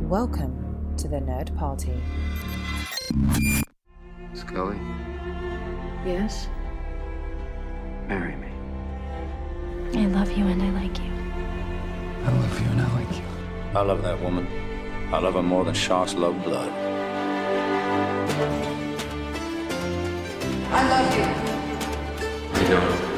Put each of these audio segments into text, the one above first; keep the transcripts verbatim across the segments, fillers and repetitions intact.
Welcome to the Nerd Party. Scully? Yes? Marry me. I love you and I like you. I love you and I like you. I love that woman. I love her more than sharks love blood. I love you. You don't.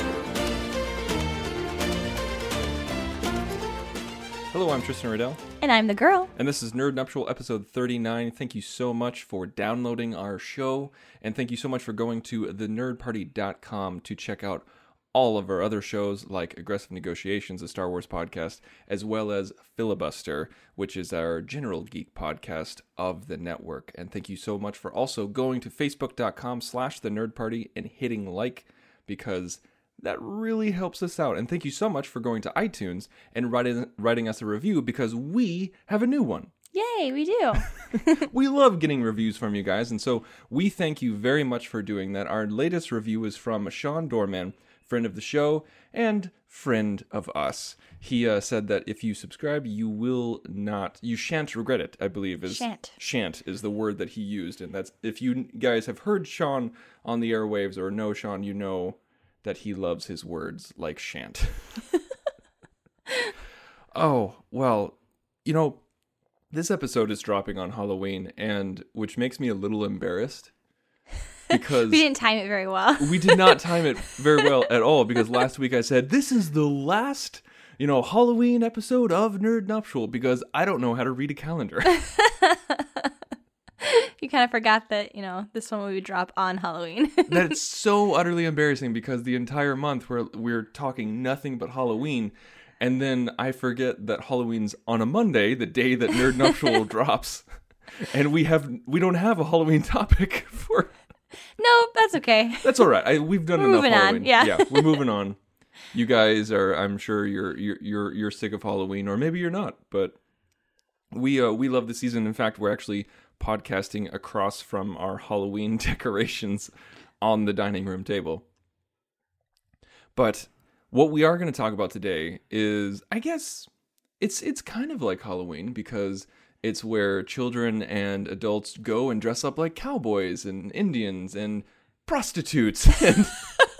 Hello, I'm Tristan Riddell. And I'm the girl. And this is Nerd Nuptial episode thirty-nine. Thank you so much for downloading our show. And thank you so much for going to the nerd party dot com to check out all of our other shows like Aggressive Negotiations, a Star Wars podcast, as well as Filibuster, which is our general geek podcast of the network. And thank you so much for also going to facebook.com slash the nerd party and hitting like, because that really helps us out. And thank you so much for going to iTunes and writing writing us a review, because we have a new one. Yay, we do. We love getting reviews from you guys, and so we thank you very much for doing that. Our latest review is from Sean Dorman, friend of the show and friend of us. He uh, said that if you subscribe, you will not, you shan't regret it, I believe. Is Shan't. Shan't is the word that he used, and that's, if you guys have heard Sean on the airwaves or know Sean, you know that he loves his words like shan't. Oh, well, you know, this episode is dropping on Halloween, and which makes me a little embarrassed because We didn't time it very well. we did not time it very well at all, because last week I said, this is the last, you know, Halloween episode of Nerd Nuptial, because I don't know how to read a calendar. You kind of forgot that, you know, this one would drop on Halloween. That's so utterly embarrassing, because the entire month we're, we're talking nothing but Halloween, and then I forget that Halloween's on a Monday, the day that Nerd Nuptial drops, and we have we don't have a Halloween topic for... No, that's okay. That's all right. I, we've done We're enough moving on, Halloween. yeah. yeah, we're moving on. You guys are, I'm sure you're you're you're you're sick of Halloween, or maybe you're not, but we uh we love the season. In fact, we're actually podcasting across from our Halloween decorations on the dining room table. But what we are going to talk about today is, I guess it's it's kind of like Halloween, because it's where children and adults go and dress up like cowboys and Indians and prostitutes and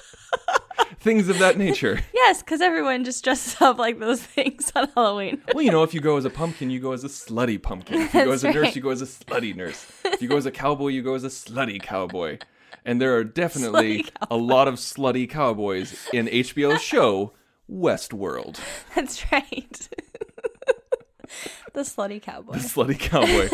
things of that nature. Yes, because everyone just dresses up like those things on Halloween. Well, you know, if you go as a pumpkin, you go as a slutty pumpkin. If you go as That's a nurse, right. you go as a slutty nurse. If you go as a cowboy, you go as a slutty cowboy. And there are definitely Slutty a lot of slutty cowboys in H B O's show, Westworld. That's right. The slutty cowboy. The slutty cowboy.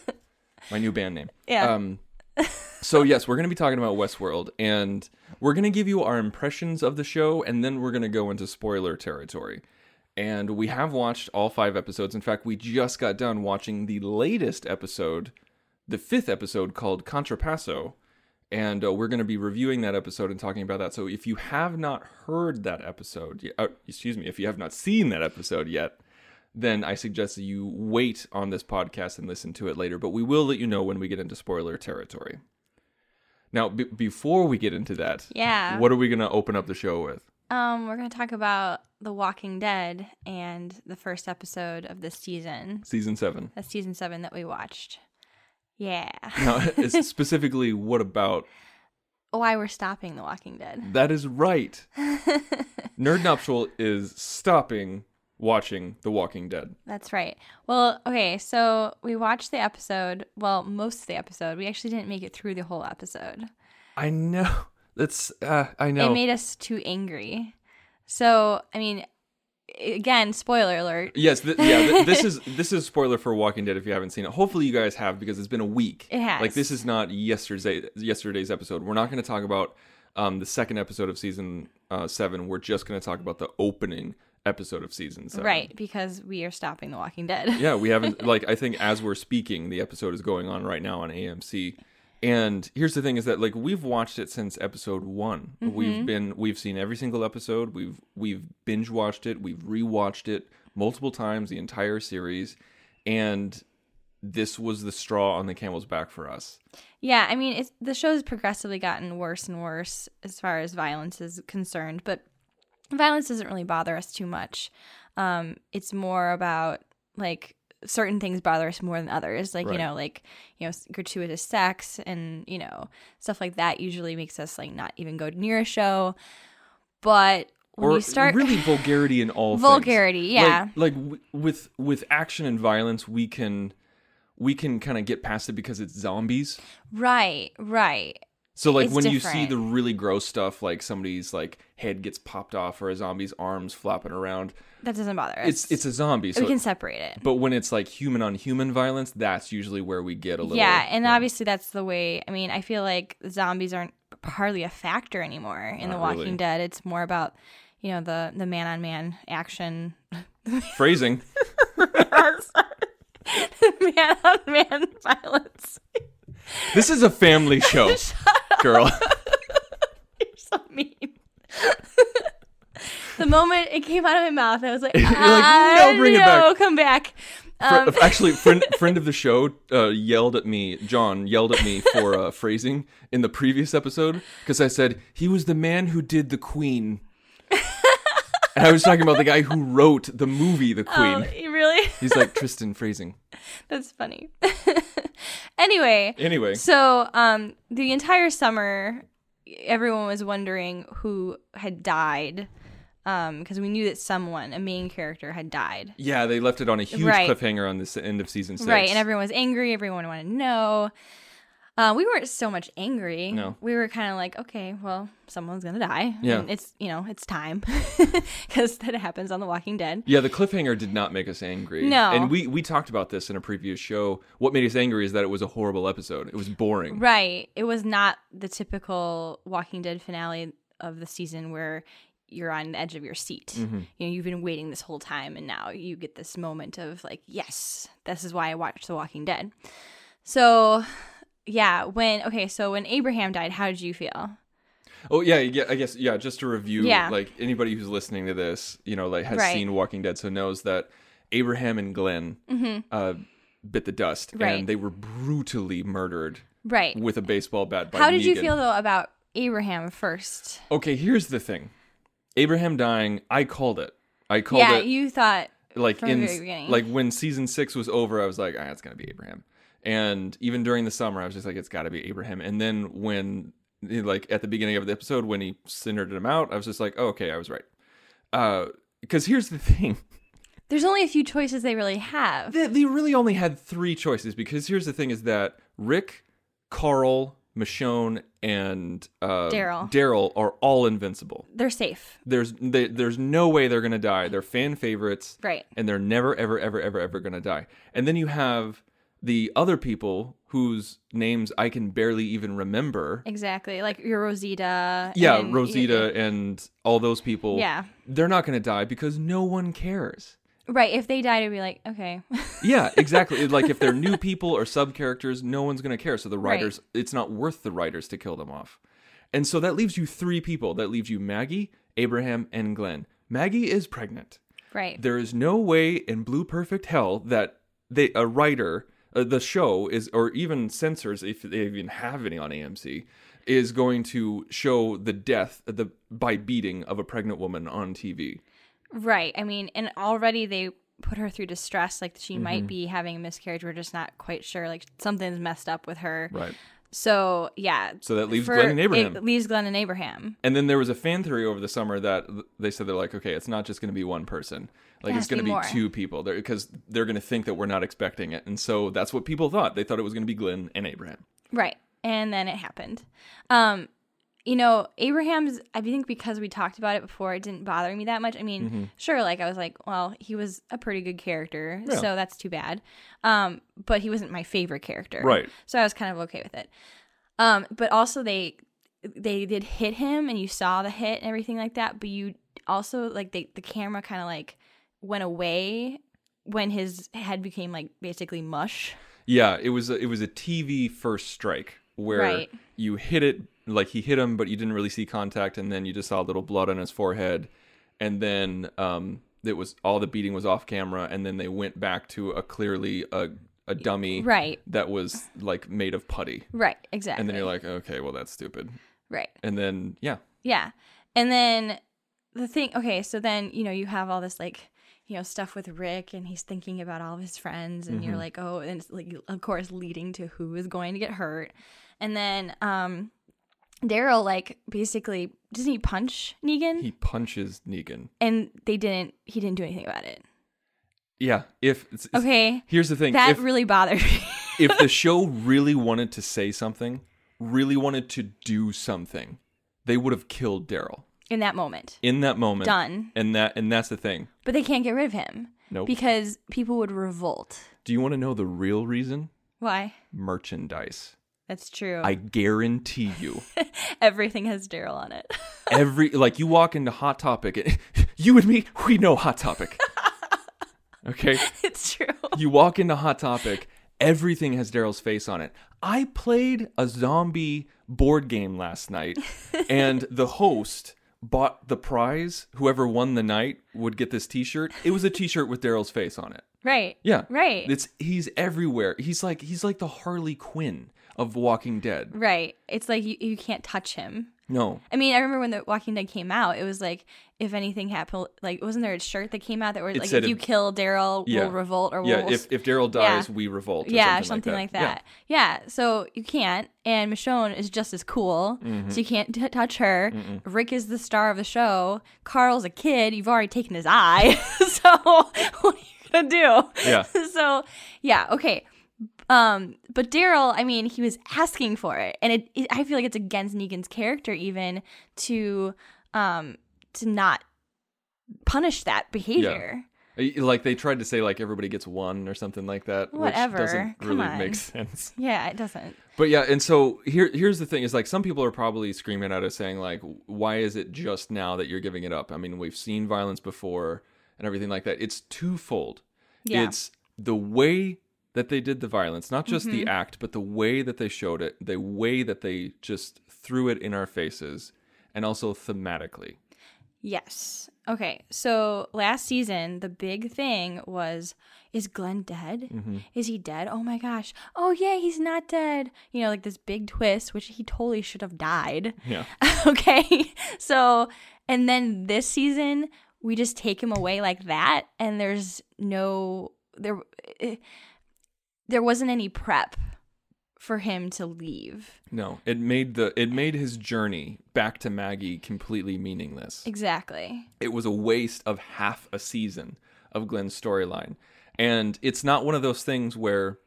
My new band name. Yeah. Um, so, yes, we're going to be talking about Westworld, and we're going to give you our impressions of the show, and then we're going to go into spoiler territory. And we have watched all five episodes. In fact, we just got done watching the latest episode, the fifth episode, called Contrapasso, and uh, we're going to be reviewing that episode and talking about that. So if you have not heard that episode, y- uh, excuse me, if you have not seen that episode yet, then I suggest that you wait on this podcast and listen to it later. But we will let you know when we get into spoiler territory. Now, b- before we get into that, Yeah. what are we going to open up the show with? Um, we're going to talk about The Walking Dead and the first episode of this season. Season seven. That's season seven that we watched. Yeah. Now, it's specifically, what about... Why we're stopping The Walking Dead. That is right. Nerd Nuptial is stopping watching The Walking Dead. That's right. Well, okay, so we watched the episode, well, most of the episode. We actually didn't make it through the whole episode. I know. That's, uh, I know. It made us too angry. So, I mean, again, spoiler alert. Yes, th- yeah. Th- this is this is spoiler for Walking Dead if you haven't seen it. Hopefully you guys have, because it's been a week. It has. Like, this is not yesterday yesterday's episode. We're not going to talk about um, the second episode of season uh, seven. We're just going to talk about the opening episode of season seven. Right, because we are stopping The Walking Dead. Yeah, we haven't, like, I think as we're speaking, the episode is going on right now on A M C. And here's the thing is that, like, we've watched it since episode one. Mm-hmm. We've been, we've seen every single episode. We've, we've binge watched it. We've rewatched it multiple times, the entire series. And this was the straw on the camel's back for us. Yeah, I mean, it's, the show's progressively gotten worse and worse as far as violence is concerned, but violence doesn't really bother us too much. Um, it's more about, like, certain things bother us more than others. Like, Right. you know, like, you know, gratuitous sex and, you know, stuff like that usually makes us like not even go near a show. But when or you start really vulgarity in all vulgarity, things. yeah. Like, like w- with with action and violence, we can we can kind of get past it because it's zombies. Right, right. So like It's when you see different. the really gross stuff, like somebody's like head gets popped off or a zombie's arms flapping around, That doesn't bother us. it's it's a zombie. So we can separate it. but when it's like human on human violence, that's usually where we get a little. Yeah, and obviously that's the way. I mean, I feel like zombies aren't hardly a factor anymore in Not The Walking really. Dead. It's more about, you know, the the man on man action. Phrasing. man on man violence. This is a family show, girl. You're so mean. The moment it came out of my mouth, I was like, You're like, ah, "No, bring it no, back." come back. Fr- Um, Actually, friend friend of the show uh, yelled at me. John yelled at me for uh, phrasing in the previous episode because I said he was the man who did the Queen, and I was talking about the guy who wrote the movie The oh, Queen. you really? He's like Tristan phrasing. That's funny. Anyway, Anyway, so um, the entire summer, everyone was wondering who had died, because we knew that someone, a main character, had died. yeah, they left it on a huge Right. cliffhanger on this end of season six. Right, and everyone was angry. Everyone wanted to know. Uh, we weren't so much angry. No. We were kind of like, okay, well, someone's gonna die. Yeah. And it's, you know, it's time, because that happens on The Walking Dead. Yeah, the cliffhanger did not make us angry. No. And we, we talked about this in a previous show. What made us angry is that it was a horrible episode. It was boring. Right. It was not the typical Walking Dead finale of the season where you're on the edge of your seat. Mm-hmm. You know, you've been waiting this whole time, and now you get this moment of like, yes, this is why I watched The Walking Dead. So, yeah, when okay, so when Abraham died, how did you feel? Oh, yeah, yeah, I guess, yeah, just to review, Yeah. like, anybody who's listening to this, you know, like, has Right. seen Walking Dead, so knows that Abraham and Glenn uh, bit the dust, Mm-hmm. Right. and they were brutally murdered Right. with a baseball bat by How did you Negan. feel though about Abraham first? Okay, here's the thing. Abraham dying, I called it. I called Yeah, it. you thought like from in the very beginning. like when season six was over, I was like, ah, it's gonna be Abraham. And even during the summer, I was just like, it's got to be Abraham. And then when, like at the beginning of the episode, when he centered him out, I was just like, oh, okay, I was right. Uh, because here's the thing. there's only a few choices they really have. They, they really only had three choices, because here's the thing is that Rick, Carl, Michonne, and uh, Daryl. Daryl are all invincible. They're safe. There's they, there's no way they're gonna die. They're fan favorites, Right. and they're never ever ever ever ever gonna die. And then you have the other people whose names I can barely even remember. Exactly. Like your Rosita. Yeah, and- Rosita and all those people. Yeah. They're not gonna die because no one cares. Right. If they died, it'd be like, okay. Yeah, exactly. Like if they're new people or sub characters, no one's gonna care. So the Right. writers, it's not worth the writers to kill them off. And so that leaves you three people. That leaves you Maggie, Abraham, and Glenn. Maggie is pregnant. Right. There is no way in Blue Perfect Hell that they a writer, uh, the show is, or even censors, if they even have any on A M C, is going to show the death the by beating of a pregnant woman on T V. Right. I mean, and already they put her through distress. Like she Mm-hmm. might be having a miscarriage. We're just not quite sure. Like something's messed up with her. Right. So yeah. So that leaves For- Glenn and Abraham. It leaves Glenn and Abraham. And then there was a fan theory over the summer that they said they're like, okay, it's not just going to be one person. Like It it's has to going to be be more. two people there because they're going to think that we're not expecting it. And so that's what people thought. They thought it was going to be Glenn and Abraham. Right. And then it happened. Um, you know, Abraham's, I think because we talked about it before, it didn't bother me that much. I mean, sure, like I was like, well, he was a pretty good character, Yeah. so that's too bad. Um, but he wasn't my favorite character. Right. So I was kind of okay with it. Um, but also they they did hit him and you saw the hit and everything like that, but you also like they, the camera kind of like went away when his head became like basically mush. Yeah, it was a, it was a T V first strike where Right. you hit it, like he hit him, but you didn't really see contact, and then you just saw a little blood on his forehead, and then um, it was all the beating was off camera, and then they went back to a clearly a a dummy Right. that was like made of putty, Right, exactly. and then you're like, okay, well that's stupid, right. and then yeah, Yeah. And then the thing, okay, so then, you know, you have all this like, you know, stuff with Rick, and he's thinking about all of his friends, and Mm-hmm. you're like, oh, and it's like, of course, leading to who is going to get hurt. And then um, Daryl, like, basically, doesn't he punch Negan? He punches Negan. And they didn't, he didn't do anything about it. Yeah. If it's, it's- Okay. here's the thing. That if, really bothered me. if the show really wanted to say something, really wanted to do something, they would have killed Daryl In that moment. in that moment. Done. And that and that's the thing. But they can't get rid of him. Nope. Because people would revolt. Do you want to know the real reason? Why? Merchandise. That's true. I guarantee you. Everything has Daryl on it. Every like you walk into Hot Topic, and you and me, we know Hot Topic. Okay? It's true. You walk into Hot Topic, everything has Daryl's face on it. I played a zombie board game last night, and the host bought the prize. Whoever won the night would get this t-shirt. It was a t-shirt with Daryl's face on it. Right. Yeah. Right. It's he's everywhere. He's like he's like the Harley Quinn of Walking Dead. Right. It's like you, you can't touch him. No. I mean, I remember when The Walking Dead came out, it was like, if anything happened, like, wasn't there a shirt that came out that was It like, said if you if- kill Daryl, Yeah. we'll revolt, or Yeah, we'll... if if Daryl dies, Yeah. we revolt. Or yeah, something, something like like that. that. Yeah. So you can't. And Michonne is just as cool. Mm-hmm. So you can't t- touch her. Rick is the star of the show. Carl's a kid. You've already taken his eye. So what are you going to do? Yeah. So, yeah. Okay. Um, but Daryl, I mean, he was asking for it. And it, it I feel like it's against Negan's character even to um to not punish that behavior. Like they tried to say like everybody gets one or something like that, Whatever. which doesn't Come really on. make sense. Yeah, it doesn't. But yeah, and so here here's the thing is like some people are probably screaming at us saying like, why is it just now that you're giving it up? I mean, we've seen violence before and everything like that. It's twofold. Yeah. It's the way that they did the violence, not just Mm-hmm. the act, but the way that they showed it, the way that they just threw it in our faces, and also thematically. Yes. Okay. So last season, the big thing was, is Glenn dead? Mm-hmm. Is he dead? Oh my gosh. Oh yeah, he's not dead. You know, like this big twist, which he totally should have died. Yeah. Okay. So, and then this season, we just take him away like that, and there's no there. It, there wasn't any prep for him to leave. No, it made the it made his journey back to Maggie completely meaningless. Exactly. It was a waste of half a season of Glenn's storyline. And it's not one of those things where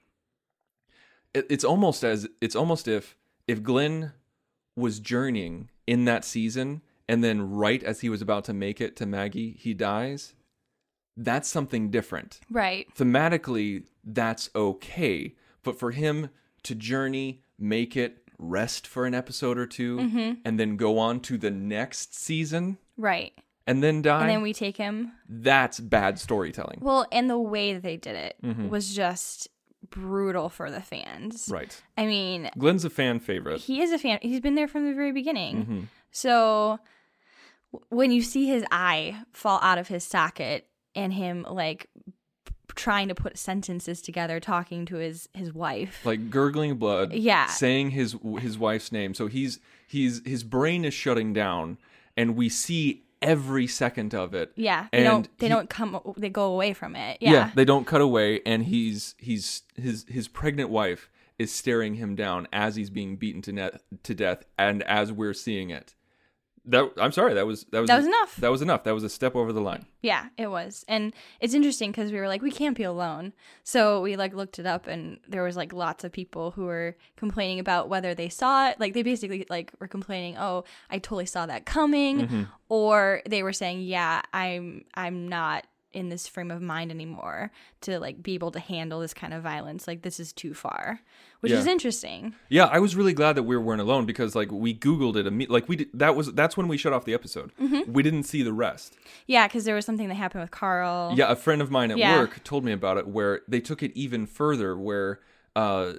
it, it's almost as it's almost if if Glenn was journeying in that season and then right as he was about to make it to Maggie, he dies. That's something different. Right. Thematically, that's okay. But for him to journey, make it, rest for an episode or two, Mm-hmm. and then go on to the next season Right. and then die, And then we take him. that's bad storytelling. Well, and the way that they did it Mhm. was just brutal for the fans. Right. I mean, Glenn's a fan favorite. he is a fan. He's been there from the very beginning. Mhm. So w- when you see his eye fall out of his socket and him like p- trying to put sentences together, talking to his his wife, Like gurgling blood, Yeah. saying his his wife's name. So he's he's his brain is shutting down, and we see every second of it. yeah, they And don't they he- don't come they go away from it. Yeah. Yeah, they don't cut away, and he's he's his his pregnant wife is staring him down as he's being beaten to net, to death, and as we're seeing it. That I'm sorry, that was that was That was enough. That was enough. That was a step over the line. Yeah, it was. And it's interesting because we were like, we can't be alone. So we like looked it up, and there was like lots of people who were complaining about whether they saw it. Like they basically like were complaining, oh, I totally saw that coming. Mm-hmm. Or they were saying, yeah, I'm I'm not in this frame of mind anymore to like be able to handle this kind of violence. Like this is too far, which Yeah. is interesting. Yeah, I was really glad that we weren't alone because like we Googled it imme- like we did, that was that's when we shut off the episode. Mm-hmm. We didn't see the rest. Yeah, because there was something that happened with Carl. Yeah, a friend of mine at Yeah. work told me about it where they took it even further where uh,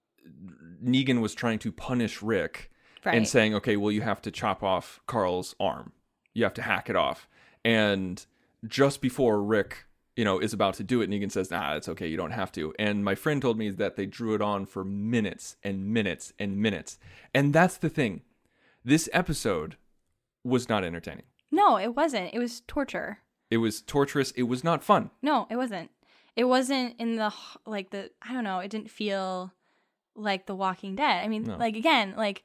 Negan was trying to punish Rick Right. and saying, okay, well, you have to chop off Carl's arm. You have to hack it off. And just before Rick, you know, is about to do it, Negan says, nah, it's okay. You don't have to. And my friend told me that they drew it on for minutes and minutes and minutes. And that's the thing. This episode was not entertaining. No, it wasn't. It was torture. It was torturous. It was not fun. No, it wasn't. It wasn't in the, like, the, I don't know, it didn't feel like The Walking Dead. I mean, No. like, again, like,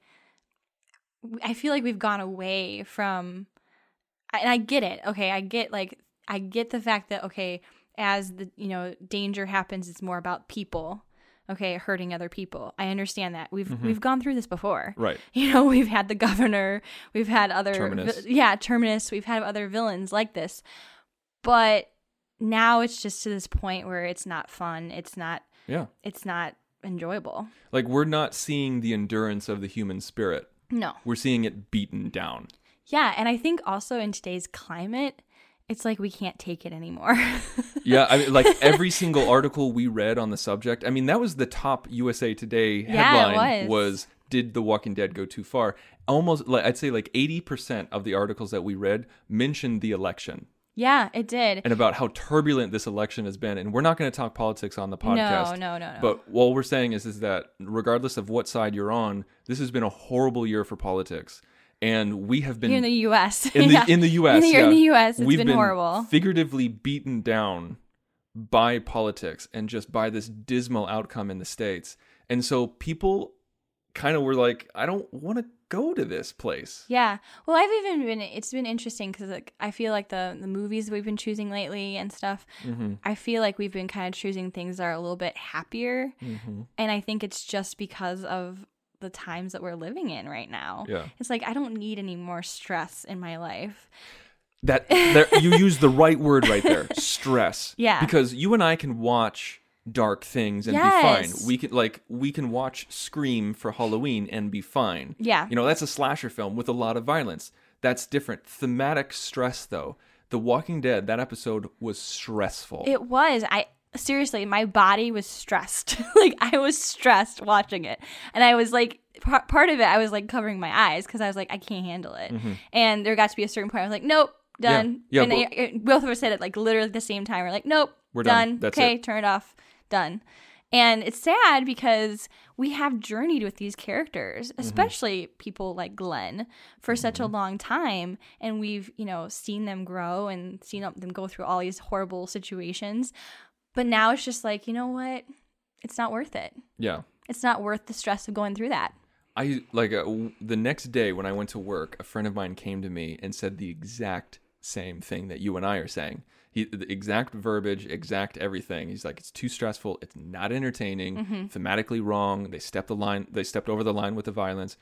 I feel like we've gone away from, and I get it, okay? I get, like, I get the fact that, okay, as the, you know, danger happens, it's more about people, okay, hurting other people. I understand that. We've Mm-hmm. we've gone through this before. Right. You know, we've had the governor, we've had other, Terminus. vi- yeah, Terminus, we've had other villains like this. But now it's just to this point where it's not fun. It's not, Yeah. it's not enjoyable. Like, we're not seeing the endurance of the human spirit. No. We're seeing it beaten down. Yeah, and I think also in today's climate, it's like we can't take it anymore. Yeah, I mean, like every single article we read on the subject. I mean, that was the top U S A Today Yeah, it headline was. did The Walking Dead go too far? Almost, like I'd say like eighty percent of the articles that we read mentioned the election Yeah, it did. and about how turbulent this election has been. And we're not going to talk politics on the podcast. No, no, no, no. But all we're saying is, is that regardless of what side you're on, this has been a horrible year for politics. And we have been Here in the U S in the yeah. in the U S, Here yeah, in the U S, it's we've been, horrible. figuratively beaten down by politics and just by this dismal outcome in the States. And so people kind of were like, I don't want to go to this place. Yeah. Well, I've even been, it's been interesting because like, I feel like the, the movies we've been choosing lately and stuff, Mm-hmm. I feel like we've been kind of choosing things that are a little bit happier. Mm-hmm. And I think it's just because of the times that we're living in right now. Yeah. It's like, I don't need any more stress in my life. That there, you used the right word right there, stress. Yeah. Because you and I can watch dark things and Yes. be fine. We can like we can watch Scream for Halloween and be fine. Yeah. You know, that's a slasher film with a lot of violence. That's different. Thematic stress though. The Walking Dead, that episode was stressful. It was. I seriously, my body was stressed. Like I was stressed watching it, and I was like, par- part of it, I was like covering my eyes because I was like, I can't handle it. And there got to be a certain point I was like, nope, done. Yeah, and but- I- I- both of us said it like literally at the same time. We're like, nope, We're done. done. That's okay, it. turn it off, done. And it's sad because we have journeyed with these characters, especially people like Glenn, for such a long time. And we've, you know, seen them grow and seen them go through all these horrible situations. But now it's just like, you know what? It's not worth it. yeah. It's not worth the stress of going through that. I like uh, w- the next day when I went to work, a friend of mine came to me and said the exact same thing that you and I are saying. He, the exact verbiage, exact everything. He's like, it's too stressful. It's not entertaining. Mm-hmm. Thematically wrong. They stepped the line. They stepped over the line with the violence.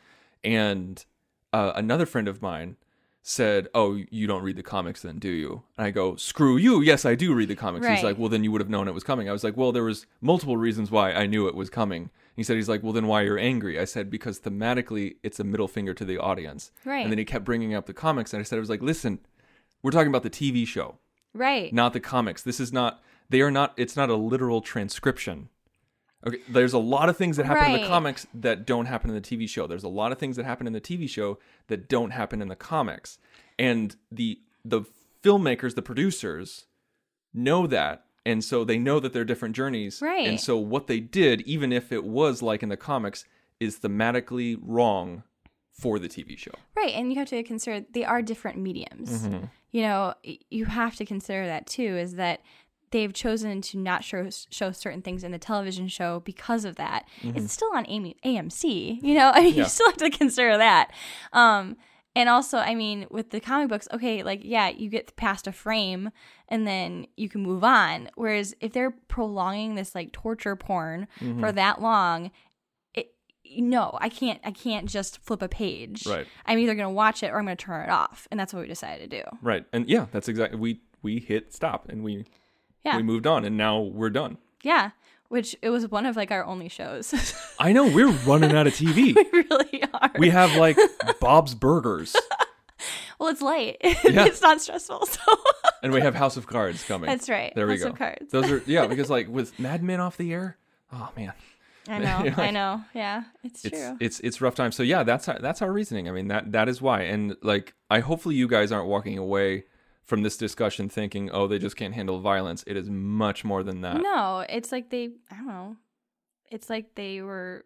And uh, another friend of mine said, "Oh, you don't read the comics, then, do you?" And I go, "Screw you. Yes, I do read the comics." Right. He's like, "Well, then you would have known it was coming." I was like, "Well, there was multiple reasons why I knew it was coming." He said, "He's like, well, then why you're angry?" I said, "Because thematically, it's a middle finger to the audience." Right. And then he kept bringing up the comics, and I said, "I was like, listen, we're talking about the T V show, Right. not the comics. This is not. They are not. It's not a literal transcription." Okay, there's a lot of things that happen in the Right. comics that don't happen in the T V show. There's a lot of things that happen in the T V show that don't happen in the comics. And the the filmmakers, the producers, know that. And so they know that they're different journeys. Right. And so what they did, even if it was like in the comics, is thematically wrong for the T V show. Right. And you have to consider they are different mediums. You know, y- you have to consider that too, is that they've chosen to not show show certain things in the television show because of that. It's still on A M C, you know? I mean, Yeah. you still have to consider that. Um, and also, I mean, with the comic books, okay, like, yeah, you get past a frame and then you can move on. Whereas if they're prolonging this, like, torture porn for that long, it, no, I can't, I can't just flip a page. Right. I'm either going to watch it or I'm going to turn it off. And that's what we decided to do. Right. And yeah, that's exactly we we hit stop and we Yeah. we moved on and now we're done. Yeah. Which it was one of, like, our only shows. I know, we're running out of T V. We really are. We have like Bob's Burgers Well, it's light. Yeah. It's not stressful. So and we have House of Cards coming. that's right. There we House go. of Cards. Those are yeah, because like with Mad Men off the air, oh man, I know. You're I like- know. Yeah, it's, it's true. it's it's rough time. So yeah, that's our, that's our reasoning. I mean that that is why. And like I hopefully you guys aren't walking away from this discussion thinking, oh, they just can't handle violence. It is much more than that. No, it's like they. I don't know. It's like they were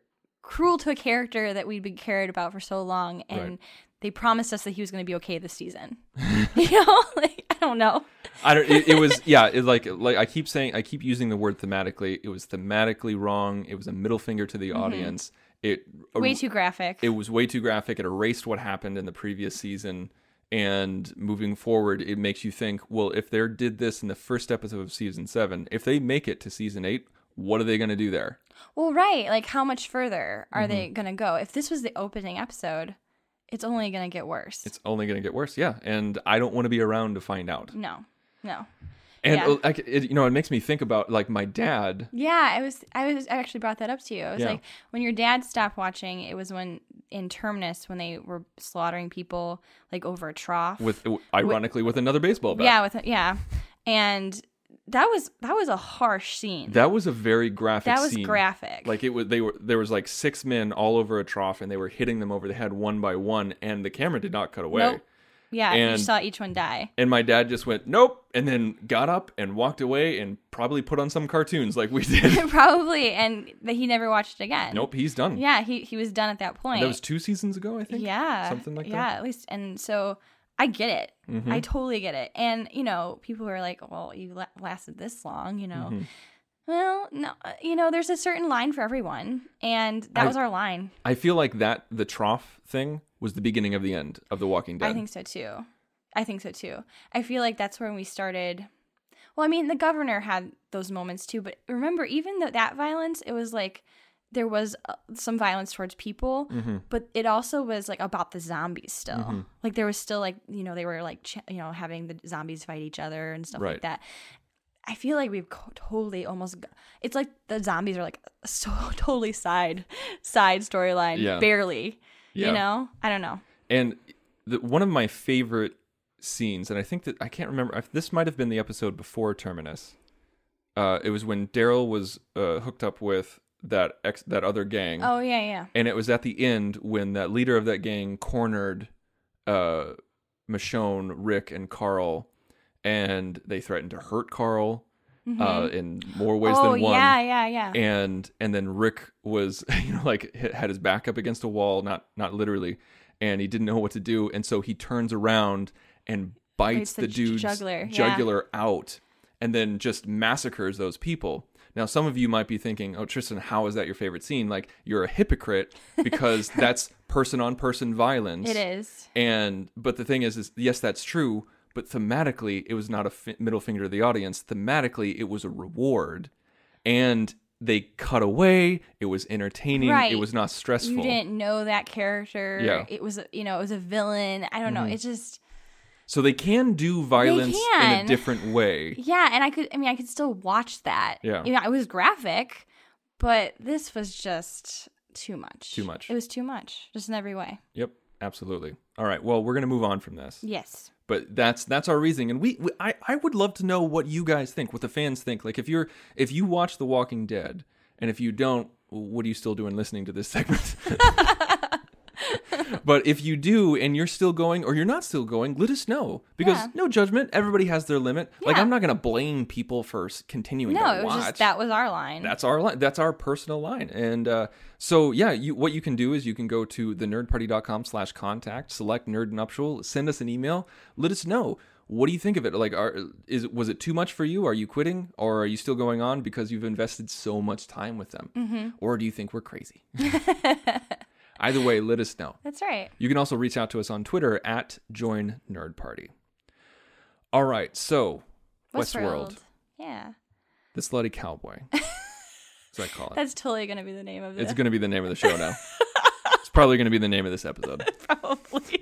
cruel to a character that we'd been cared about for so long, and Right. they promised us that he was going to be okay this season. You know, like I don't know. I don't. It, it was yeah. It like like I keep saying I keep using the word thematically. It was thematically wrong. It was a middle finger to the audience. It Way too graphic. It was way too graphic. It erased what happened in the previous season. And moving forward, it makes you think, well, if they did this in the first episode of season seven, if they make it to season eight, what are they going to do there? Well, right. Like, how much further are Mm-hmm. they going to go? If this was the opening episode, it's only going to get worse. It's only going to get worse. Yeah. And I don't want to be around to find out. no, no. And Yeah. like, it, you know, it makes me think about like my dad. Yeah, I was. I was. I actually brought that up to you. It was Yeah. like when your dad stopped watching. It was when in Terminus when they were slaughtering people like over a trough. With ironically with another baseball bat. yeah, with yeah, and that was that was a harsh scene. That was a very graphic That was scene. graphic. Like it was they were there was like six men all over a trough and they were hitting them over the head one by one and the camera did not cut away. Nope. Yeah, you And- saw each one die. And my dad just went, "Nope," and then got up and walked away and probably put on some cartoons like we did. Probably, and that he never watched it again. Nope, he's done. Yeah, he he was done at that point. That was two seasons ago, I think. Yeah. Something like yeah, that. Mm-hmm. at least. And so I get it. I totally get it. And, you know, people are like, well, you la- lasted this long, you know. Mm-hmm. Well, no, uh, you know, there's a certain line for everyone. And that I- was our line. I feel like that the trough thing was the beginning of the end of The Walking Dead. I think so, too. I think so, too. I feel like that's when we started. Well, I mean, the governor had those moments, too. But remember, even though that violence, it was like there was uh, some violence towards people, Mm-hmm. but it also was like about the zombies still. Like there was still like, you know, they were like, ch- you know, having the zombies fight each other and stuff Right. like that. I feel like we've co- totally almost, g- it's like the zombies are like so totally side, side storyline, Yeah. barely, Yeah. you know? I don't know. And the, one of my favorite scenes, and I think that I can't remember. I- This might have been the episode before Terminus. Uh, it was when Daryl was uh, hooked up with that ex, that other gang. Oh, yeah, yeah. And it was at the end when that leader of that gang cornered uh, Michonne, Rick, and Carl, and they threatened to hurt Carl uh, in more ways Mm-hmm. Oh, than one. yeah, yeah, yeah. And and then Rick was, you know, like h- had his back up against a wall, not not literally, and he didn't know what to do, and so he turns around and bites Bites the the, j- dude's jugular, yeah. jugular out, and then just massacres those people. Now, some of you might be thinking, "Oh, Tristan, how is that your favorite scene?" Like, you're a hypocrite because that's person-on-person violence. It is. And but the thing is, is yes, that's true. But thematically, it was not a fi- middle finger to the audience. Thematically, it was a reward, and they cut away. It was entertaining. Right. It was not stressful. You didn't know that character. Yeah. It was, you know, it was a villain. I don't know. It just, So they can do violence in a can. different way. yeah. And I could, I mean, I could still watch that. Yeah. You know, it was graphic, but this was just too much. Too much. It was too much, just in every way. Yep, absolutely. All right. Well, we're gonna move on from this. Yes. But that's that's our reasoning, and we, we I, I would love to know what you guys think, what the fans think. Like if you're if you watch The Walking Dead, and if you don't, what are you still doing listening to this segment? But if you do, and you're still going, or you're not still going, let us know, because Yeah. no judgment. Everybody has their limit. Like Yeah. I'm not gonna blame people for s- continuing No, to it was watch. just, that was our line. That's our line. That's our personal line. And uh, so, yeah, you, what you can do is you can go to the nerd party dot com slash contact, select Nerd Nuptial, send us an email, let us know. What do you think of it? Like, are, is was it too much for you? Are you quitting, or are you still going on because you've invested so much time with them? Mm-hmm. Or do you think we're crazy? Either way, let us know. That's right. You can also reach out to us on Twitter at Join Nerd Party. All right, so Westworld, Yeah. the slutty cowboy, as I call it. That's totally going to be the name of it. It's going to be the name of the show now. It's probably going to be the name of this episode. Probably.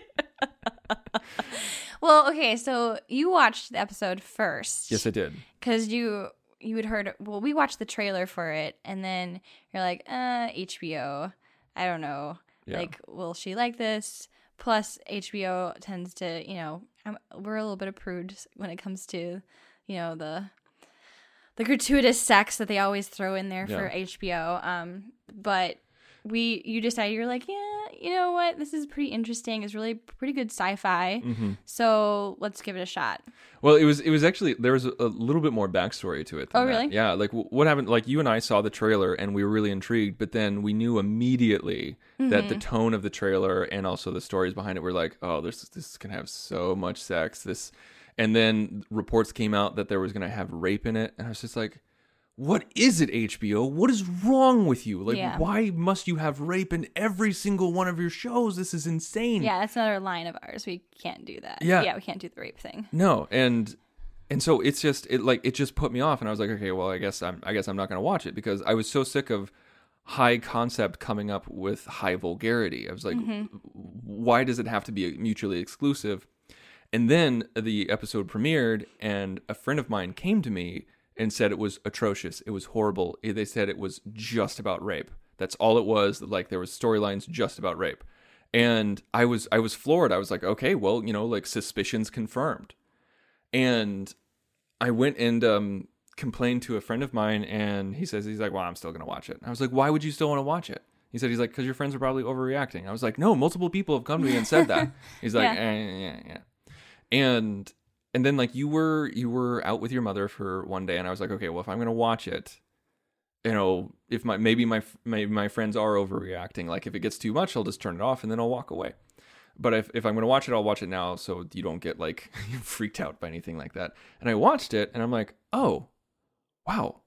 Well, okay, so you watched the episode first. Yes, I did. Because you you had heard, well, we watched the trailer for it, and then you're like, uh, H B O. I don't know. Yeah. Like, will she like this? Plus, H B O tends to, you know, I'm, we're a little bit of prudes when it comes to, you know, the the gratuitous sex that they always throw in there for Yeah. H B O. Um, but we you decided you're like, yeah, you know what, this is pretty interesting. It's really pretty good sci-fi. Mm-hmm. So let's give it a shot. Well, it was it was actually there was a, a little bit more backstory to it. Than Oh, that. really? Yeah. Like w- what happened? Like you and I saw the trailer and we were really intrigued, but then we knew immediately Mm-hmm. that the tone of the trailer and also the stories behind it were like, oh, this this is gonna have so much sex. This, and then reports came out that there was gonna have rape in it, and I was just like, what is it, H B O? What is wrong with you? Like, Yeah. why must you have rape in every single one of your shows? This is insane. Yeah, that's another line of ours. We can't do that. Yeah. Yeah, we can't do the rape thing. No, and and so it's just it like it just put me off, and I was like, okay, well, I guess I'm I guess I'm not going to watch it because I was so sick of high concept coming up with high vulgarity. I was like, Mm-hmm. why does it have to be mutually exclusive? And then the episode premiered, and a friend of mine came to me and said it was atrocious. It was horrible. They said it was just about rape. That's all it was. Like there was storylines just about rape. And I was I was floored. I was like, okay, well, you know, like suspicions confirmed. And I went and um, complained to a friend of mine, and he says, he's like, well, I'm still going to watch it. I was like, why would you still want to watch it? He said, he's like, because your friends are probably overreacting. I was like, no, multiple people have come to me and said that. He's like, Yeah. eh, yeah, yeah. And and then like you were you were out with your mother for one day, and I was like, okay, well, if I'm going to watch it, you know, if my maybe my maybe my friends are overreacting. Like if it gets too much, I'll just turn it off and then I'll walk away. But if, if I'm going to watch it, I'll watch it now so you don't get like freaked out by anything like that. And I watched it and I'm like, oh, wow,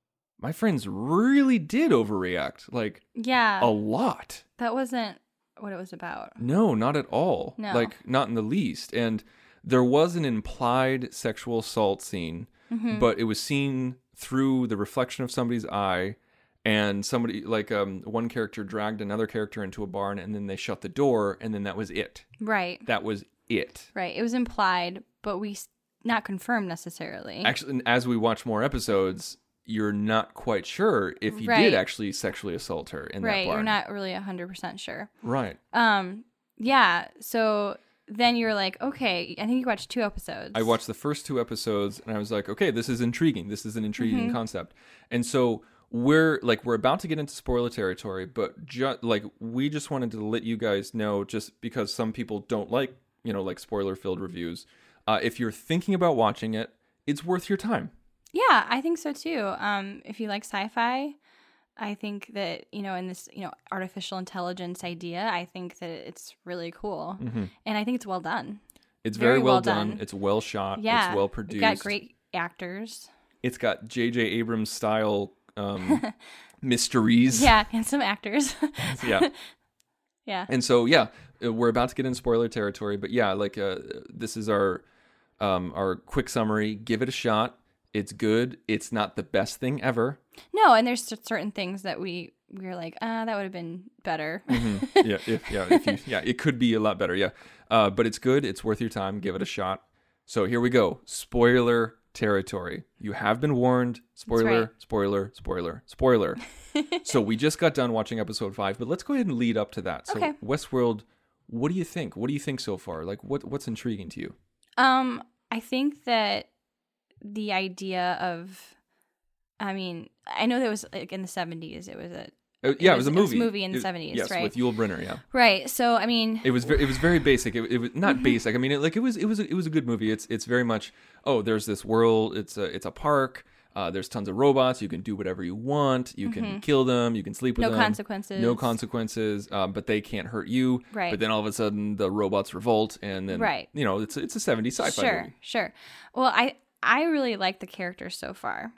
my friends really did overreact, like Yeah, a lot. that wasn't what it was about. No, not at all. No. Like not in the least. And there was an implied sexual assault scene, Mm-hmm. but it was seen through the reflection of somebody's eye. And somebody, like um, one character dragged another character into a barn, and then they shut the door, and then that was it. Right, That was it. right. It was implied, but we s- not confirmed necessarily. Actually, and as we watch more episodes, you're not quite sure if he Right. did actually sexually assault her in right, that barn. you're not really one hundred percent sure. Right. Um, yeah, so then you're like, okay, I think you watched two episodes. I watched the first two episodes, and I was like, okay, this is intriguing. This is an intriguing Mm-hmm. concept. And so we're like, we're about to get into spoiler territory, but ju- like, we just wanted to let you guys know, just because some people don't like, you know, like spoiler filled reviews. Uh, if you're thinking about watching it, it's worth your time. Yeah, I think so too. Um, if you like sci-fi, I think that, you know, in this, you know, artificial intelligence idea, I think that it's really cool. Mm-hmm. And I think it's well done. It's very, Very well, well done. done. It's well shot. Yeah. It's well produced. It's got great actors. It's got J J Abrams style um, mysteries. Yeah, and some actors. Yeah. Yeah. And so, yeah, uh, we're about to get in spoiler territory, but yeah, like uh, this is our um, our quick summary. Give it a shot. It's good. It's not the best thing ever. No, and there's cer- certain things that we we were like, ah, that would have been better. Mm-hmm. yeah, if, yeah, if you, yeah, it could be a lot better. Yeah, uh, but it's good. It's worth your time. Give it a shot. So here we go. Spoiler territory. You have been warned. Spoiler, right. spoiler, spoiler, spoiler. So we just got done watching episode five, but let's go ahead and lead up to that. So Okay. Westworld, what do you think? What do you think so far? Like, what what's intriguing to you? Um, I think that the idea of, I mean, I know that was like in the seventies. It was a Uh, yeah, it was- was, a it movie. was a movie in the It- seventies, yes, right? with Yul Brynner. Yeah, right. So I mean, it was very, it was very basic. It, it was not basic. I mean, it, like it was it was a, it was a good movie. It's it's very much, oh, there's this world. It's a it's a park. Uh, there's tons of robots. You can do whatever you want. You can kill them. You can sleep with No them. consequences. No consequences. Uh, but they can't hurt you. Right. But then all of a sudden the robots revolt, and then Right. you know it's it's a seventies sci-fi sure, movie. sure. Well, I I really like the characters so far.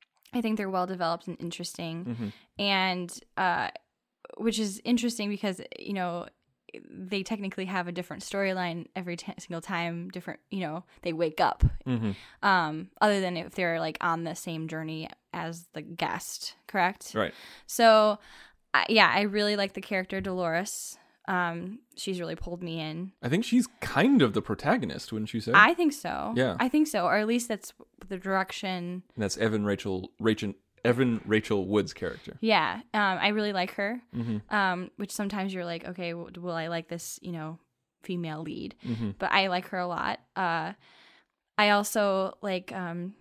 I think they're well developed and interesting, Mm-hmm. and uh, which is interesting because you know they technically have a different storyline every t- single time. Different, you know, they wake up. Mm-hmm. Um, other than if they're like on the same journey as the guest, correct? Right. So, I yeah, I really like the character Dolores. Um, she's really pulled me in. I think she's kind of the protagonist, wouldn't you say? I think so. Yeah. I think so, or at least that's the direction. And that's Evan Rachel Rachel Evan Rachel Wood's character. Yeah, um, I really like her. Mm-hmm. Um, which sometimes you're like, okay, w- will I like this, you know, female lead? Mm-hmm. But I like her a lot. Uh, I also like um,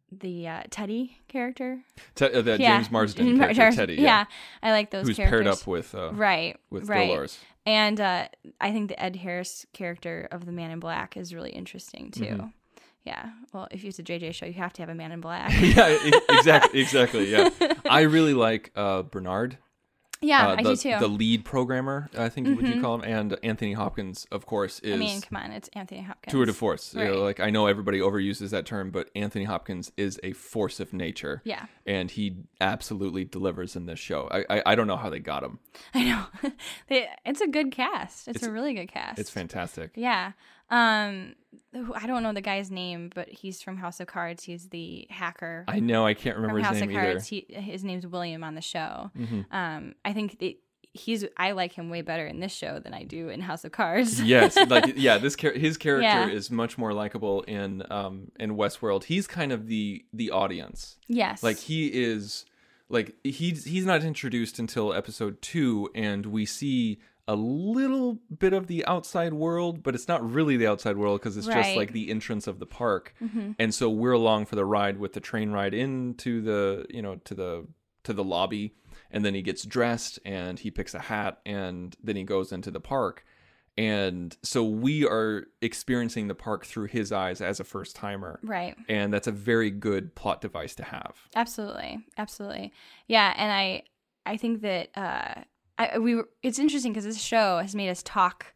the uh, Teddy character. Te- uh, the Yeah. James Marsden Mar- character, Teddy. Yeah. Yeah. I like those Who's characters. paired up with uh, right, with right. Dolores. And uh, I think the Ed Harris character of the Man in Black is really interesting too. Mm-hmm. Yeah. Well, if it's a J J show, you have to have a Man in Black. yeah, e- exactly, exactly. Yeah, I really like uh, Bernard. Yeah, uh, I the, do too. The lead programmer, I think, would you Mhm. call him? And Anthony Hopkins, of course, is I mean, come on, it's Anthony Hopkins. tour de force. You know, Right. like I know everybody overuses that term, but Anthony Hopkins is a force of nature. Yeah. And he absolutely delivers in this show. I I, I don't know how they got him. I know. they, it's a good cast. It's, It's- a really good cast. It's fantastic. Yeah. Um, who- I don't know the guy's name, but he's from House of Cards. He's the hacker I know. I can't remember from his House name of either. Cards. He, his name's William on the show. Mhm. Um, I think it, he's. I like him way better in this show than I do in House of Cards. yes, like yeah, this char- his character Yeah. is much more likable in um in Westworld. He's kind of the the audience. Yes. Like he is like he's he's not introduced until episode two, and we see a little bit of the outside world, but it's not really the outside world because it's just Right. like the entrance of the park. Mhm. And so we're along for the ride with the train ride into the you know to the to the lobby, and then he gets dressed and he picks a hat, and then he goes into the park. And so we are experiencing the park through his eyes as a first timer. Right. And that's a very good plot device to have. Absolutely, absolutely, yeah. And I, I think that uh, I we were, it's interesting because this show has made us talk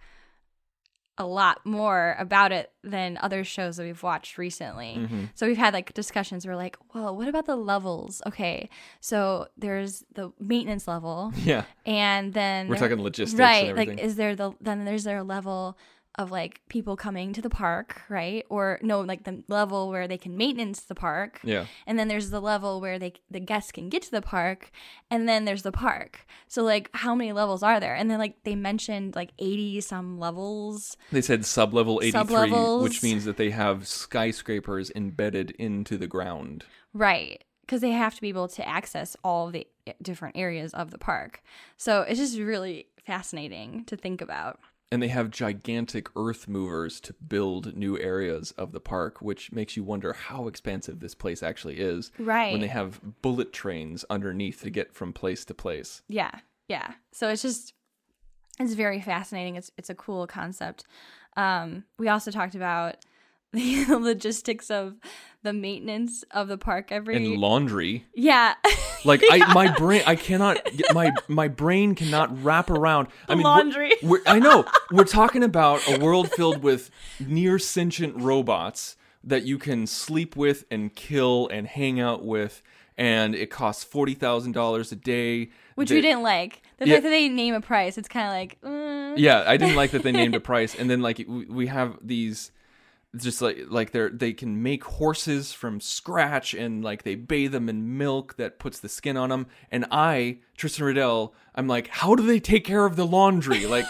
a lot more about it than other shows that we've watched recently. Mm-hmm. So we've had like discussions. We're like, well, what about the levels? Okay, so there's the maintenance level, Yeah. and then We're there- talking logistics right? and Like, everything. is there the then there's there a level of like people coming to the park, right? Or no, like the level where they can maintenance the park. Yeah. And then there's the level where they the guests can get to the park, and then there's the park. So like, how many levels are there? And then like they mentioned like eighty some levels. They said sub-level eighty-three, Sub-levels. which means that they have skyscrapers embedded into the ground. Right. Because they have to be able to access all the different areas of the park. So it's just really fascinating to think about. And they have gigantic earth movers to build new areas of the park, which makes you wonder how expansive this place actually is. Right. When they have bullet trains underneath to get from place to place. Yeah. Yeah. So it's just it's very fascinating. It's it's a cool concept. Um, we also talked about the logistics of the maintenance of the park every And laundry. yeah. Like I, my brain, I cannot get my my brain cannot wrap around. I mean, we're- Laundry. We're, I know we're talking about a world filled with near sentient robots that you can sleep with and kill and hang out with, and it costs forty thousand dollars a day. Which That- we didn't like. The Yeah. fact that they name a price, it's kind of like, uh. Yeah, I didn't like that they named a price, and then like we, we have these. Just like like they're they can make horses from scratch, and like they bathe them in milk that puts the skin on them. And I, Tristan Riddell, I'm like, how do they take care of the laundry? Like,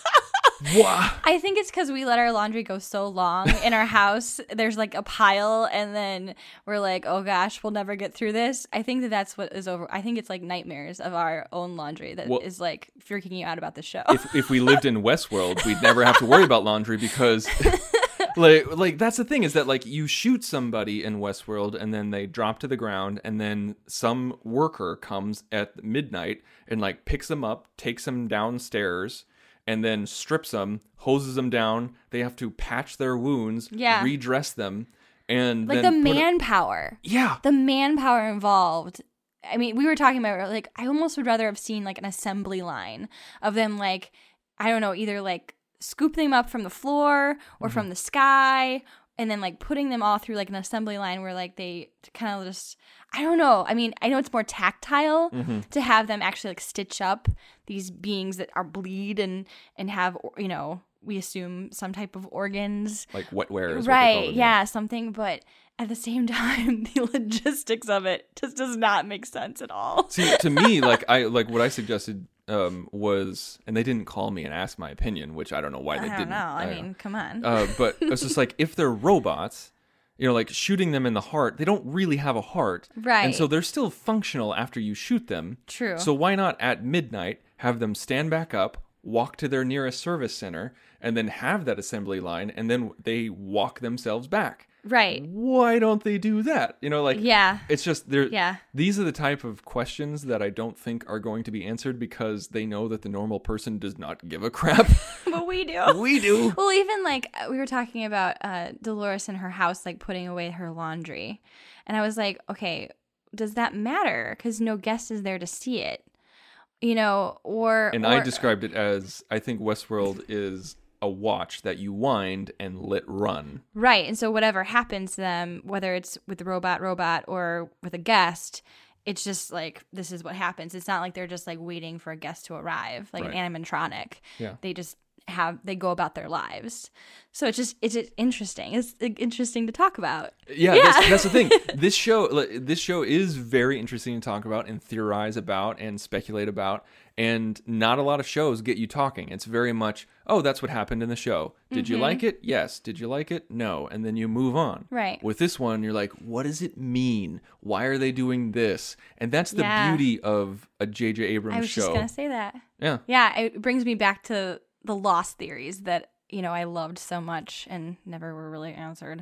what? I think it's because we let our laundry go so long in our house. There's like a pile, and then we're like, oh gosh, we'll never get through this. I think that that's what is over. I think it's like nightmares of our own laundry that Well- is like freaking you out about the show. If if we lived in Westworld, we'd never have to worry about laundry because. Like, like that's the thing is that like you shoot somebody in Westworld and then they drop to the ground, and then some worker comes at midnight and like picks them up, takes them downstairs, and then strips them, hoses them down. They have to patch their wounds, Yeah. redress them, and like the then put a- manpower. yeah, The manpower involved. I mean, we were talking about like I almost would rather have seen like an assembly line of them like I don't know, either like scoop them up from the floor or from the sky, and then like putting them all through like an assembly line where like they kind of just I don't know. I mean, I know it's more tactile to have them actually like stitch up these beings that are bleed and and have, you know, we assume some type of organs. like wetware, is what they call Right, it, yeah, something, but at the same time, the logistics of it just does not make sense at all. See, to me, like I like what I suggested um, was, and they didn't call me and ask my opinion, which I don't know why they I don't didn't. know. I uh, mean, come on. Uh, but it's just like if they're robots, you know, like shooting them in the heart, they don't really have a heart, Right. And so they're still functional after you shoot them. True. So why not at midnight have them stand back up, walk to their nearest service center, and then have that assembly line, and then they walk themselves back. Right. Why don't they do that? You know, like, Yeah. it's just there. Yeah. These are the type of questions that I don't think are going to be answered because they know that the normal person does not give a crap. But we do. We do. Well, even like we were talking about uh, Dolores in her house, like putting away her laundry. And I was like, okay, does that matter? Because no guest is there to see it. You know, or. And or, I described it as I think Westworld is a watch that you wind and let run. Right. And so whatever happens to them, whether it's with the robot robot or with a guest, it's just like, this is what happens. It's not like they're just like waiting for a guest to arrive, like Right. an animatronic. Yeah. They just have, they go about their lives. So it's just, it's just interesting. It's interesting to talk about. Yeah, Yeah. That's, that's the thing. This show, like, this show is very interesting to talk about and theorize about and speculate about. And not a lot of shows get you talking. It's very much, oh, that's what happened in the show. Did you like it? Yes. Did you like it? No. And then you move on. Right. With this one, you're like, what does it mean? Why are they doing this? And that's the Yeah. beauty of a J J Abrams I was show. just going to say that. Yeah. Yeah. It brings me back to the Lost theories that, you know, I loved so much and never were really answered.